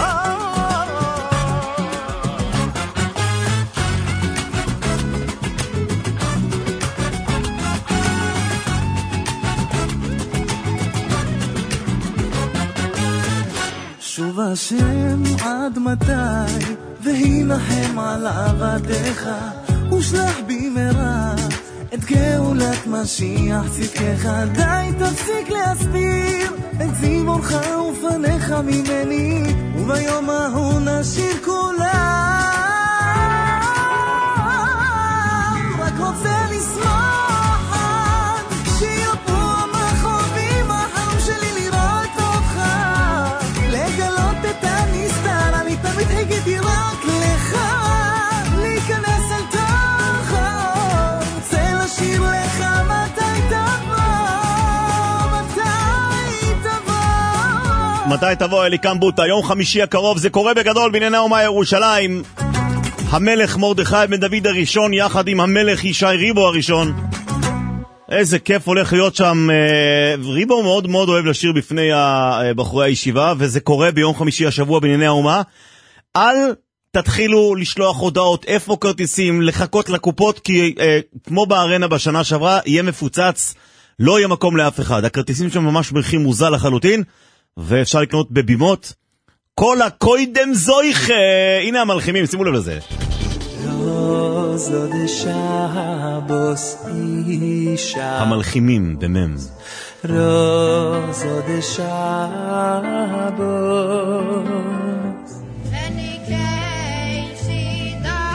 שוב השם עד מתי, והינחם על עבדיך, ושלח במהרה את גאולת משיח צדקך. די תפסיק להסביר את זמורך ופניך ממני, וביום ההוא נשיר כולם. רק רוצה לשמוח עד שירפו המחובים, החלום שלי לראות אותך, לגלות את הנסתר. אני תמיד חיכיתי רק לך, להיכנס אל תוך האור. רוצה לשיר לך מתי תבוא, מתי תבוא. מתי תבוא אליקם בוטה? יום חמישי הקרוב, זה קורה בגדול בענייני האומה ירושלים. המלך מרדכי בן דוד הראשון יחד עם המלך ישי ריבו הראשון. איזה כיף הולך להיות שם. ריבו מאוד מאוד אוהב לשיר בפני בחורי הישיבה, וזה קורה ביום חמישי השבוע בענייני האומה. אל תתחילו לשלוח הודעות איפה כרטיסים, לחכות לקופות, כי אה, כמו בארנה בשנה שעברה יהיה מפוצץ, לא יהיה מקום לאף אחד. הכרטיסים שם ממש מחירים מוזל לחלוטין, ואפשר לקנות בבימות. כל הקוידם זויך, אה, הנה המלחימים, שימו לב לזה. רוזו דשבוס אישה, המלחימים במם. רוזו דשבוס אני קייסי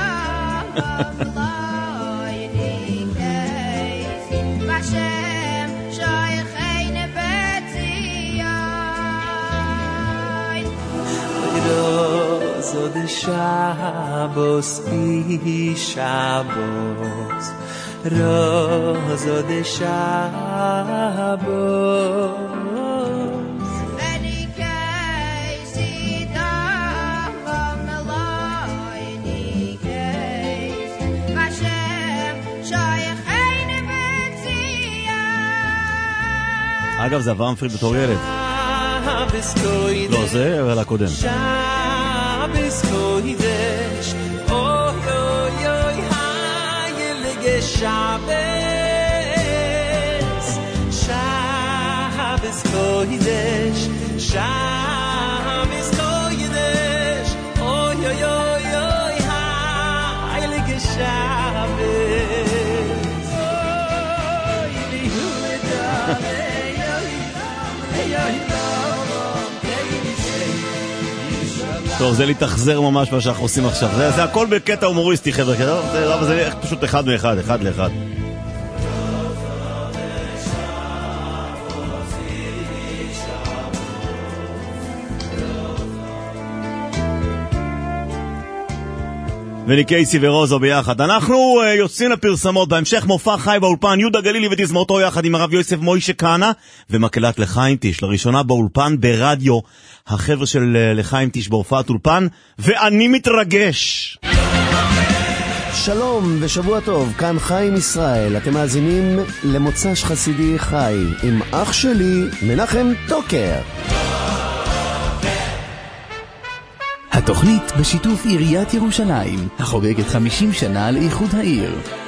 דאבלוי אני קייסי בשם שייכי נבציין רוזו דשבוס אישה בוס רוזו דשבוס אני קייסי דאבלוי אני קייסי בשם שייכי נבציין. אגב, זה עבר מפריד בתור ילד. לא זה, אבל הקודם. שבס קודש אוי אוי אוי הילג שבס שבס is koidesh, Sham is koidesh, oy oy oy oy, heilige Shabbos, oy lihuda, hey oy, hey oy, טוב, זה להתאכזר ממש מה שאנחנו עושים עכשיו. זה, זה הכל בקטע הומוריסטי, חבר'ה. זה, זה פשוט אחד מאחד, אחד לאחד. וניקייסי ורוזו ביחד. אנחנו uh, יוצאים לפרסמות, בהמשך מופע חי באולפן, יהודה גלילי ותזמורתו יחד עם הרב יוסף מוישה כהנא, ומקהלת לחיים טיש, לראשונה באולפן ברדיו, החבר'ה של uh, לחיים טיש בהופעת אולפן, ואני מתרגש. שלום ושבוע טוב, כאן חיים ישראל, אתם מאזינים למוצ"ש חסידי חי, עם אח שלי מנחם טוקר. התוכנית בשיתוף עיריית ירושלים, החוגגת חמישים שנה לאיחוד העיר.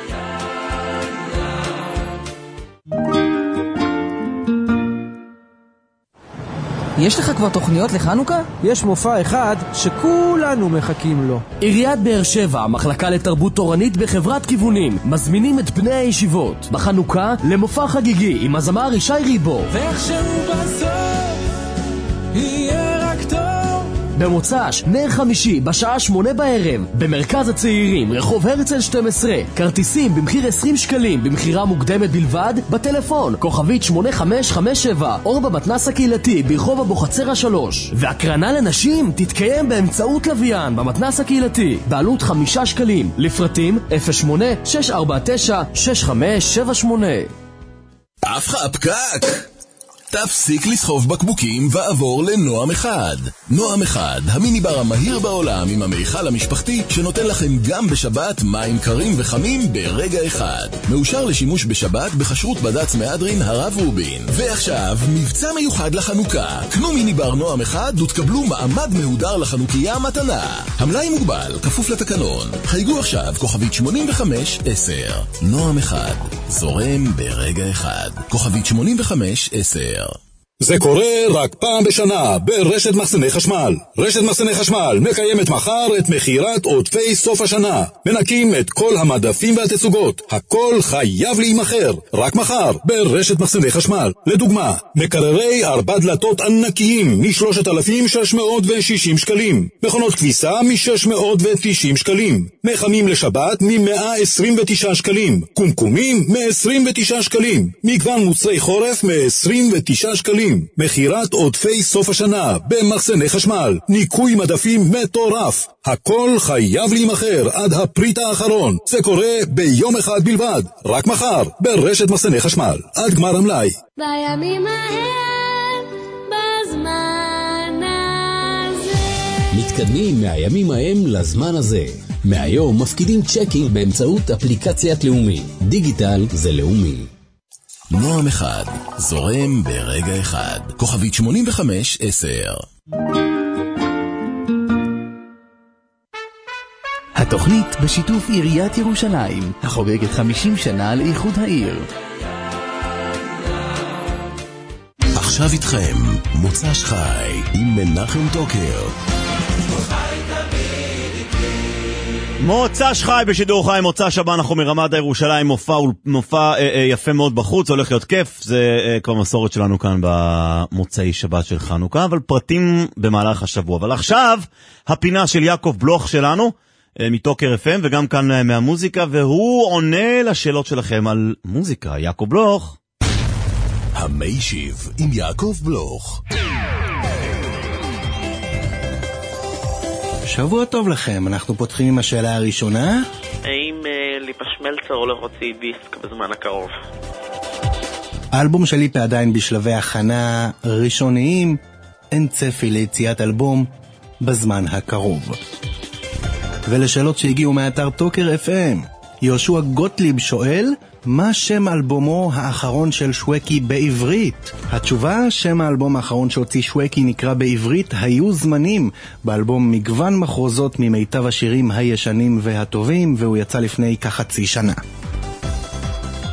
יש לך כבר תוכניות לחנוכה? יש מופע אחד שכולנו מחכים לו. עיריית באר שבע, מחלקה לתרבות תורנית בחברת כיוונים, מזמינים את בני הישיבות בחנוכה למופע חגיגי עם הזמר ישי ריבו. ואיכשהו בסוף יהיה רק טוב. במוצ"ש, נר חמישי, בשעה שמונה בערב, במרכז הצעירים, רחוב הרצל שתים עשרה. כרטיסים במחיר עשרים שקלים, במחירה מוקדמת בלבד, בטלפון, כוכבית שמונה חמש חמש שבע, או במתנס הקהילתי, ברחוב הבוחצר השלוש. והקרנה לנשים תתקיים באמצעות לוויין, במתנס הקהילתי, בעלות חמישה שקלים. לפרטים, אפס שמונה שש ארבע תשע שש חמש שבע שמונה. אף לך הפקק! תפסיק לסחוב בקבוקים ועבור לנועם אחד. נועם אחד, המיניבר המהיר בעולם עם המיכל המשפחתי שנותן לכם גם בשבת מים קרים וחמים ברגע אחד. מאושר לשימוש בשבת בחשרות בד"ץ מהדרין הרב רובין. ועכשיו, מבצע מיוחד לחנוכה. קנו מיניבר נועם אחד ותקבלו מעמד מהודר לחנוכיה מתנה. המלאי מוגבל, כפוף לתקנון. חייגו עכשיו, כוכבית שמונים וחמש עשר. נועם אחד, זורם ברגע אחד. כוכבית שמונים וחמש עשר. זה קורה רק פעם בשנה ברשת מחסני חשמל. רשת מחסני חשמל מקיימת מחר את מחירת עודפי סוף השנה. מנקים את כל המדפים והתצוגות. הכל חייב להימחר. רק מחר ברשת מחסני חשמל. לדוגמה, מקררי ארבע דלתות ענקיים מ-שלושת אלפים שש מאות ושישים שקלים. מכונות כביסה מ-שש מאות ותשעים שקלים. מחמים לשבת מ-מאה עשרים ותשעה שקלים. קומקומים מ-עשרים ותשעה שקלים. מגוון מוצרי חורף מ-עשרים ותשעה שקלים. מחירת עודפי סוף השנה במחסני חשמל. ניקוי מדפים מטורף. הכל חייב להימחר עד הפריט האחרון. זה קורה ביום אחד בלבד. רק מחר ברשת מחסני חשמל. עד גמר המלאי. בימים ההם בזמן הזה. מתקדמים מהימים ההם לזמן הזה. מהיום מפקידים צ'קים באמצעות אפליקציית לאומי. דיגיטל זה לאומי. נועם אחד, זורם ברגע אחד. כוכבית שמונים וחמש עשר. התוכנית בשיתוף עיריית ירושלים, החוגגת חמישים שנה לאיחוד העיר. עכשיו איתכם, מוצ"ש חי עם מנחם טוקר. מוצ"ש חי בשידור חי, מוצ"ש הבא אנחנו מרמדה ירושלים, מופע, מופע אה, אה, יפה מאוד בחוץ, הולך להיות כיף, זה אה, כבר מסורת שלנו כאן במוצאי שבת של חנוכה, אבל פרטים במהלך השבוע. אבל עכשיו, הפינה של יעקב בלוך שלנו, אה, מטוקר אף אם, וגם כאן אה, מהמוזיקה, והוא עונה לשאלות שלכם על מוזיקה. יעקב בלוך. המיישיב עם יעקב בלוך. שבוע טוב לכם, אנחנו פותחים עם השאלה הראשונה. האם uh, ליפה שמלצר הולך להוציא דיסק בזמן הקרוב? האלבום של ליפה עדיין בשלבי הכנה ראשוניים, אין צפי ליציאת אלבום בזמן הקרוב. ולשאלות שהגיעו מאתר טוקר אף אם, יהושע גוטליב שואל, מה שם אלבומו האחרון של שווקי בעברית? התשובה, שם האלבום האחרון שהוציא שווקי נקרא בעברית היו זמנים, באלבום מגוון מחרוזות ממיטב השירים הישנים והטובים, והוא יצא לפני כחצי שנה.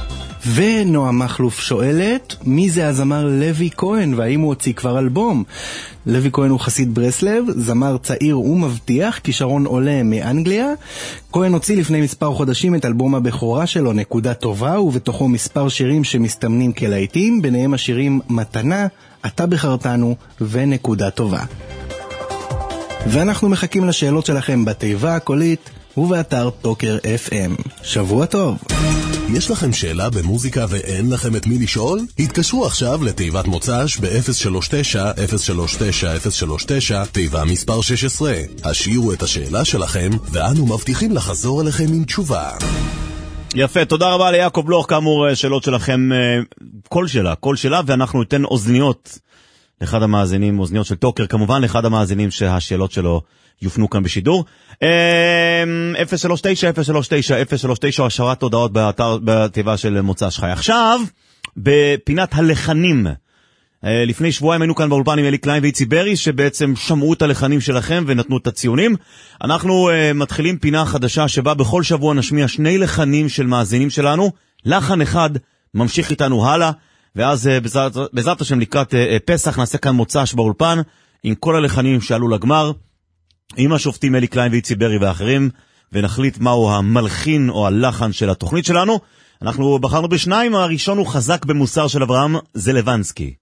ונועה מחלוף שואלת, מי זה הזמר לוי כהן והאם הוא הוציא כבר אלבום? לוי כהן הוא חסיד ברסלב, זמר צעיר ומבטיח, כישרון עולה מאנגליה. כהן הוציא לפני מספר חודשים את אלבום הבכורה שלו, נקודה טובה, ובתוכו מספר שירים שמסתמנים כלהיטים, ביניהם השירים מתנה, אתה בחרתנו ונקודה טובה. ואנחנו מחכים לשאלות שלכם בתיבה הקולית ובאתר טוקר אף אם. שבוע טוב. יש לכם שאלה במוזיקה ואין לכם את מי לשאול? התקשרו עכשיו לתיבת מוצ"ש ב-אפס שלוש תשע אפס שלוש תשע אפס שלוש תשע, תיבה מספר שש עשרה. השאירו את השאלה שלכם ואנו מבטיחים לחזור אליכם עם תשובה. יפה, תודה רבה ליעקב בלוך. כאמור, שאלות שלכם, כל שאלה, כל שאלה, ואנחנו ניתן אוזניות לאחד המאזינים, אוזניות של טוקר, כמובן לאחד המאזינים שהשאלות שלו יופנו כאן בשידור. אפס שלוש תשע אפס שלוש תשע אפס שלוש תשע, השארת הודעות באתר, בתיבה של מוצ"ש חי. עכשיו, בפינת הלחנים. לפני שבועיים היינו כאן באולפן עם אלי קליין ואיצי ברי, שבעצם שמעו את הלחנים שלכם ונתנו את הציונים. אנחנו מתחילים פינה חדשה שבה בכל שבוע נשמיע שני לחנים של מאזינים שלנו. לחן אחד ממשיך איתנו הלאה, ואז בעזרת, בעזרת השם לקראת פסח נעשה כאן מוצ"ש באולפן עם כל הלחנים שעלו לגמר, עם השופטים אלי קליין ואיצי ברי ואחרים, ונחליט מהו המלחין או הלחן של התוכנית שלנו. אנחנו בחרנו בשניים, הראשון הוא חזק במוסר של אברהם זלוונסקי.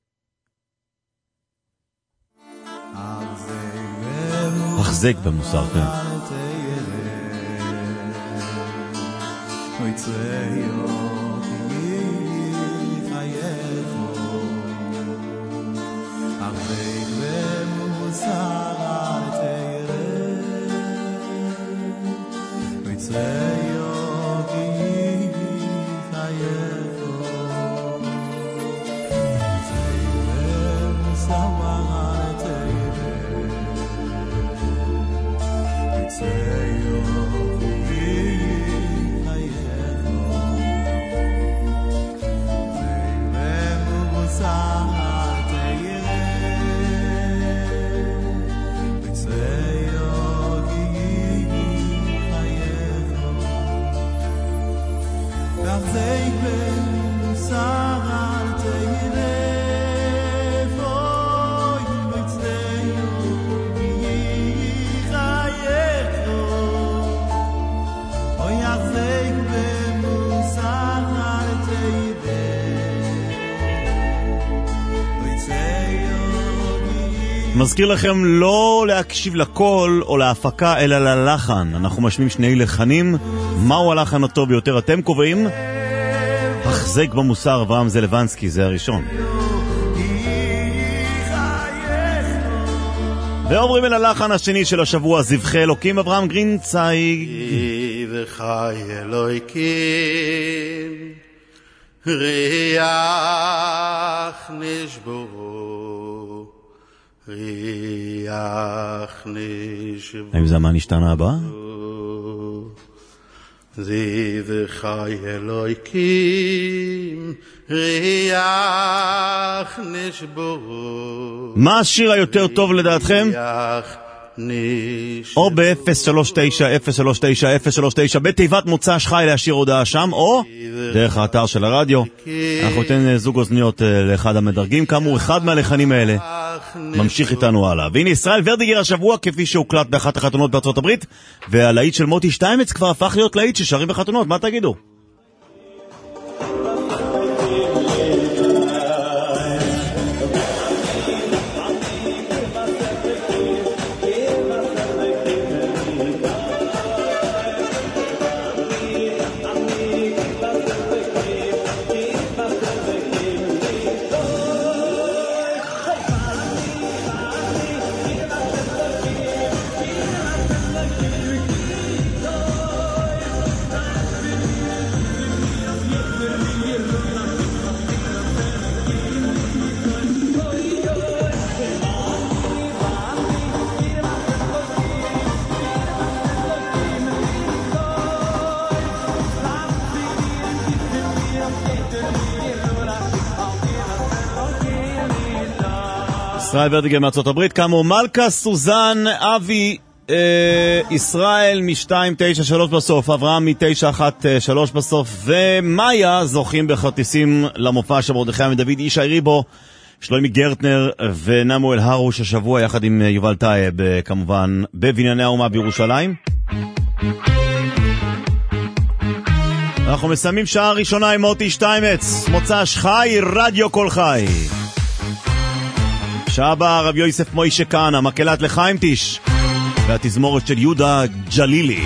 החזק במוסר, כן. מזכיר לכם לא להקשיב לקול או להפקה אלא ללחן. אנחנו משמיעים שני לחנים. מהו הלחן הטוב ביותר? אתם קובעים. החזק במוסר אברהם זלוונסקי, זה הראשון. ועוברים אל הלחן השני של השבוע, זבחי אלוקים, אברהם גרינצייג. זבחי אלוקים ריח נשברו ריח נשברו. האם זה מה נשתנה הבא? זבחי אלוקים ריח נשברו. מה השיר היותר טוב לדעתכם? או ב-אפס שלוש תשע אפס שלוש תשע אפס שלוש תשע בתיבת מוצ"ש חי להשאיר הודעה שם, או דרך האתר של הרדיו. אנחנו ניתן זוג אוזניות לאחד המדרגים. כאמור, אחד מהלחנים האלה ממשיך איתנו הלאה. והנה ישראל ורדיגר השבוע, כפי שהוקלט באחת החתונות בארצות הברית, והלהיט של מוטי שטיימץ כבר הפך להיות להיט ששרים בחתונות. מה תגידו? ישראל ורדיגר מארצות הברית, כאמור מלכה סוזן, אבי אה, ישראל מ-שתיים תשע שלוש בסוף, אברהם מ-תשע אחת שלוש בסוף, ומאיה זוכים בכרטיסים למופע של מרדכי מדוד, ישי ריבו, שלומי גרטנר ונמואל הרוש השבוע יחד עם יובל טייב, כמובן בבנייני האומה בירושלים. אנחנו מסיימים שעה ראשונה עם מוטי שטיימץ, מוצ"ש חי, רדיו כל חי. שעה הבאה רב יוסף מוישה כהנא, מקהלת לחיים טיש, והתזמורת של יהודה גלילי.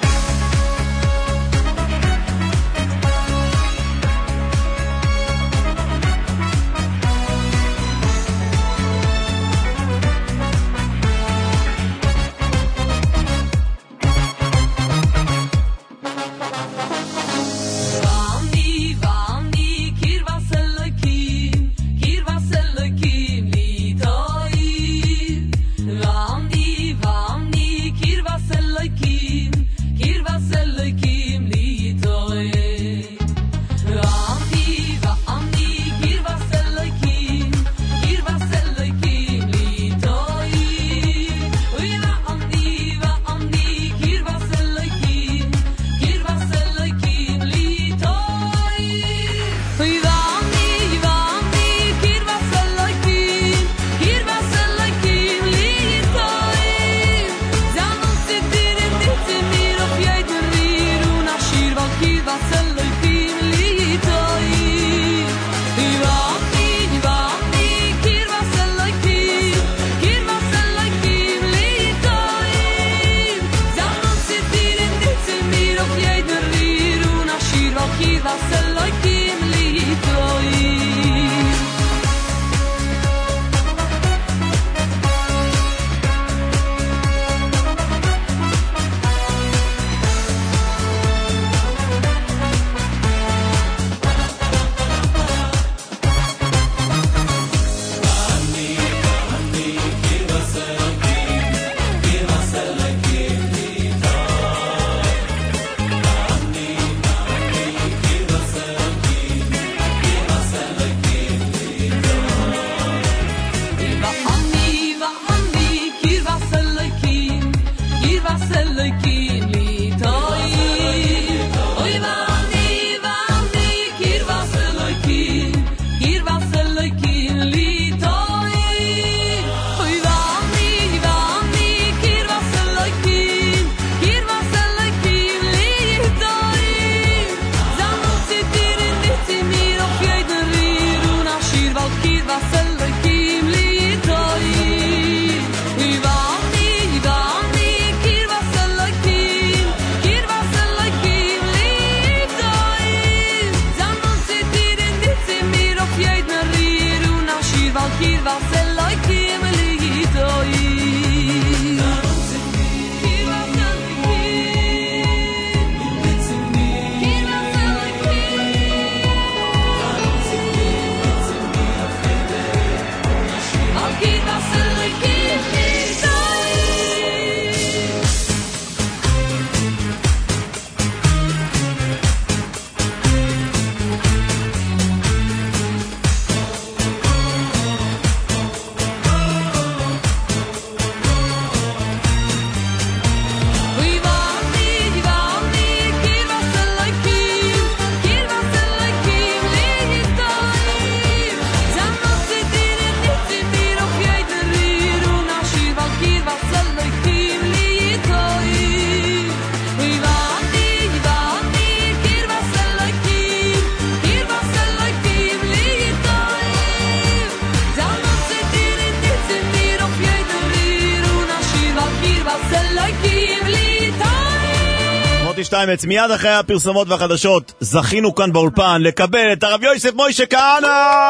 שטיימץ, מיד אחרי הפרסומות והחדשות זכינו כאן באולפן לקבל את הרב יוסף מוישה כהנא.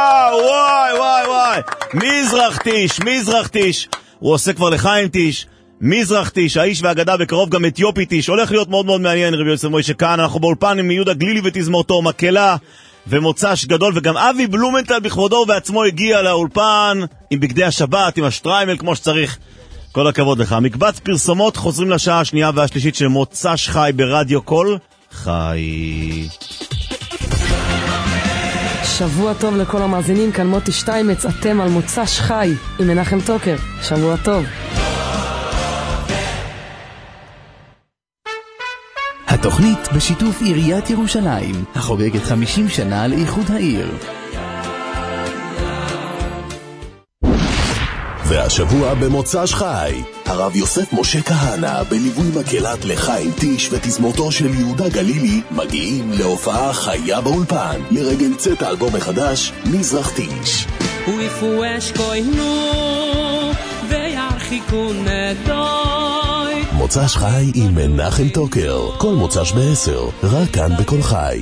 וואי וואי וואי, מזרח טיש, מזרח טיש, הוא עושה כבר לחיים טיש, מזרח טיש, האיש והאגדה, בקרוב גם אתיופי טיש. הולך להיות מאוד מאוד מעניין רב יוסף מוישה כהנא. אנחנו באולפן עם יהודה גלילי ותזמורתו, מקהלה ומוצ"ש גדול, וגם אבי בלומנטל בכבודו בעצמו הגיע לאולפן עם בגדי השבת, עם השטריימל כמו שצריך. כל הכבוד לך. מקבץ פרסומות, חוזרים לשעה השנייה והשלישית של מוצ"ש חי ברדיו כל חי. שבוע טוב לכל המאזינים, כאן מוטי שטיימץ, אתם על מוצ"ש חי עם מנחם טוקר. שבוע טוב. התוכנית בשיתוף עיריית ירושלים, החוגגת חמישים שנה לאיחוד העיר. והשבוע במוצ"ש חי, הרב יוסף משה כהנא בליווי מקהלת לחיים טיש ותזמורתו של יהודה גלילי מגיעים להופעה חיה באולפן לרגל צאת האלבום החדש מזרח טיש. הוא יפואש כהנו וירחיקו נדוי. מוצ"ש חי עם מנחם טוקר, כל מוצ"ש בעשר, רק כאן בכל חי.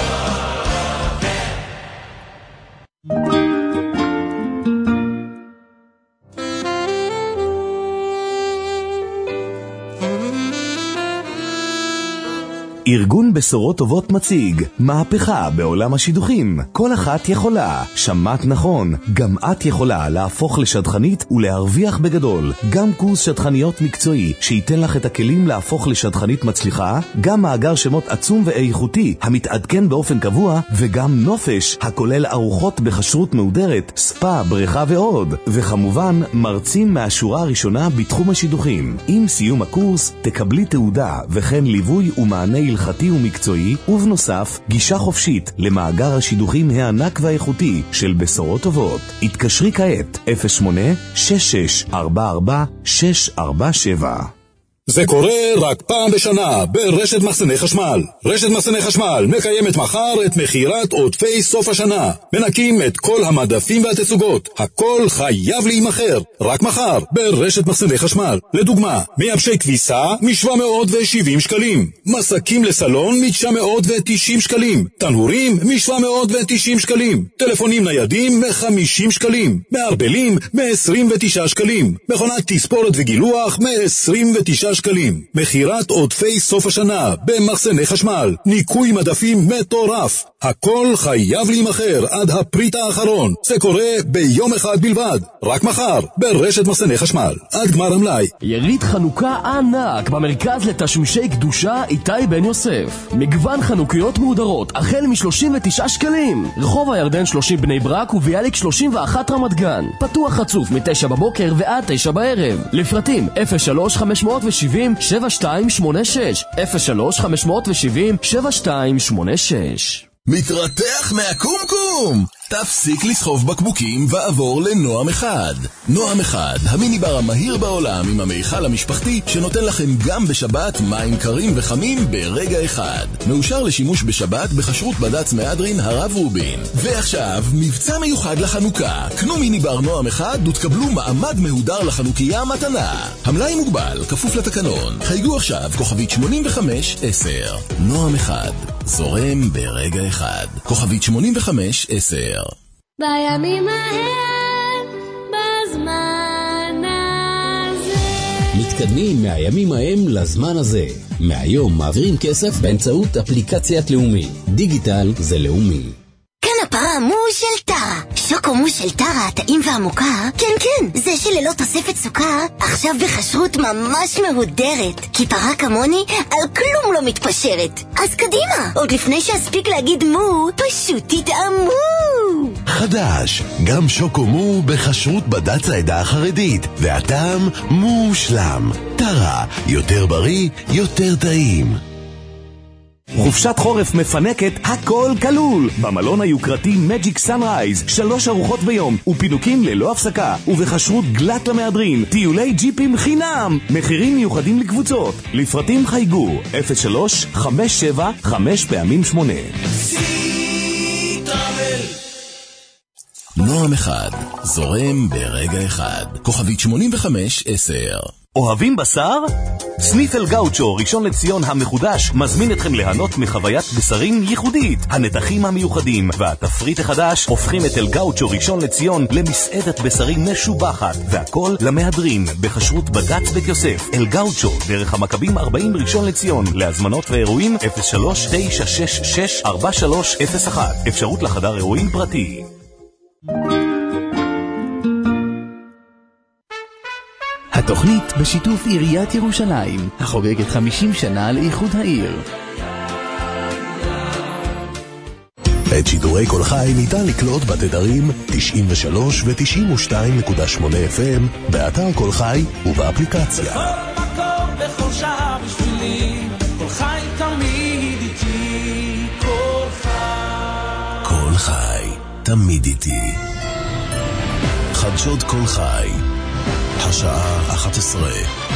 ארגון בשורות טובות מציג מהפכה בעולם השידוכים. כל אחת יכולה, שמעת נכון, גם את יכולה להפוך לשדכנית ולהרוויח בגדול. גם קורס שדכניות מקצועי שייתן לך את הכלים להפוך לשדכנית מצליחה, גם מאגר שמות עצום ואיכותי המתעדכן באופן קבוע, וגם נופש הכולל ארוחות בכשרות מהודרת, ספה, בריכה ועוד. וכמובן מרצים מהשורה הראשונה בתחום השידוכים. עם סיום הקורס תקבלי תעודה וכן ליווי ומענה הלכתי ומקצועי, ובנוסף גישה חופשית למאגר השידוכים הענק והאיכותי של בשורות טובות. התקשרי כעת אפס שמונה שש שש ארבע ארבע שש ארבע שבע. זה קורה רק פעם בשנה ברשת מחסני חשמל. רשת מחסני חשמל מקיימת מחר את מחירת עודפי סוף השנה. מנקים את כל המדפים והתצוגות. הכל חייב להימחר. רק מחר ברשת מחסני חשמל. לדוגמה, מייבשי כביסה מ-שבע מאות ושבעים שקלים. מסקים לסלון מ-תשע מאות ותשעים שקלים. תנהורים מ-שבע מאות ותשעים שקלים. טלפונים ניידים מ-חמישים שקלים. מערבלים מ-עשרים ותשעה שקלים. מכונת תספורת וגילוח מ-עשרים ותשעה שקלים. מחירת עודפי סוף השנה במחסני חשמל. ניקוי מדפים מטורף. הכל חייב להימחר עד הפריט האחרון. זה קורה ביום אחד בלבד. רק מחר ברשת מחסני חשמל. עד גמר המלאי. יריד חנוכה ענק במרכז לתשמישי קדושה איתי בן יוסף. מגוון חנוכיות מהודרות החל מ-שלושים ותשעה שקלים. רחוב הירדן שלושים בני ברק וביאליק שלושים ואחת רמת גן. פתוח חצוף מ-תשע בבוקר ועד תשע בערב. לפרטים אפס שלוש חמש שבע אפס שבע שתיים שמונה שש אפס שלוש חמש שבע אפס שבע שתיים שמונה שש. מתרתח מהקומקום! תפסיק לסחוב בקבוקים ועבור לנועם אחד. נועם אחד, המיניבר המהיר בעולם עם המיכל המשפחתי שנותן לכם גם בשבת מים קרים וחמים ברגע אחד. מאושר לשימוש בשבת בחשרות בד"ץ מהדרין הרב רובין. ועכשיו, מבצע מיוחד לחנוכה. קנו מיניבר נועם אחד ותקבלו מעמד מהודר לחנוכיה מתנה. המלאי מוגבל, כפוף לתקנון. חייגו עכשיו, כוכבית שמונים וחמש עשר. נועם אחד, זורם ברגע אחד. כוכבית שמונים וחמש עשר. בימים ההם, בזמן הזה. מתקדמים מהימים ההם לזמן הזה. מהיום מעבירים כסף באמצעות אפליקציית לאומי. דיגיטל זה לאומי. כאן הפרה מו של טרה. שוקו מו של טרה, הטעים והמוכר. כן, כן, זה שללא תוספת סוכר. עכשיו בכשרות ממש מהודרת. כי פרה כמוני על כלום לא מתפשרת. אז קדימה, עוד לפני שאספיק להגיד מו, פשוט תטעמו. חדש, גם שוקו מו בכשרות בד"ץ העדה החרדית. והטעם מושלם. טרה, יותר בריא, יותר טעים. חופשת חורף מפנקת, הכל כלול. במלון היוקרתי מג'יק סנרייז, שלוש ארוחות ביום ופינוקים ללא הפסקה, ובחשרות גלת למהדרין, טיולי ג'יפים חינם, מחירים מיוחדים לקבוצות. לפרטים חייגו אפס שלוש חמש שבע חמש פעמים שמונה. נועם אחד, זורם ברגע אחד. כוכבית שמונים וחמש עשר. אוהבים בשר? סניף אל גאוצ'ו ראשון לציון המחודש מזמין אתכם ליהנות מחוויית בשרים ייחודית. הנתחים המיוחדים והתפריט החדש הופכים את אל גאוצ'ו ראשון לציון למסעדת בשרים משובחת, והכל למהדרין בכשרות בד"ץ בית יוסף. אל גאוצ'ו, דרך המכבים ארבעים ראשון לציון. להזמנות ואירועים אפס שלוש תשע שש שש ארבע שלוש אפס אחת. אפשרות לחדר אירועים פרטי. התוכנית בשיתוף עיריית ירושלים, החוגגת חמישים שנה לאיחוד העיר. את שידורי כל חי ניתן לקלוט בתדרים תשעים ושלוש ו-תשעים ושתיים נקודה שמונה אף אם באתר כל חי ובאפליקציה. בכל מקום, בכל שעה בשבילי, כל חי תמיד חי, תמיד איתי. חדשות כל חי, השעה אחת עשרה.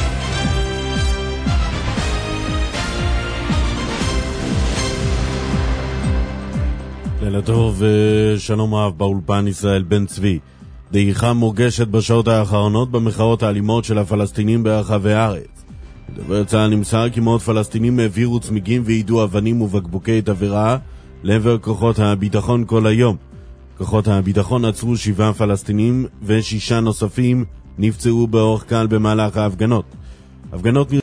לילה טוב ושלום רב באולפן ישראל בן צבי. דעיכה מורגשת בשעות האחרונות במחאות האלימות של הפלסטינים ברחבי הארץ. דובר צה"ל נמסר כי מאות פלסטינים העבירו צמיגים ועידו אבנים ובקבוקי תבערה לעבר כוחות הביטחון כל היום. כוחות הביטחון עצרו שבעה פלסטינים ושישה נוספים נפצעו באורח קל במהלך ההפגנות. הפגנות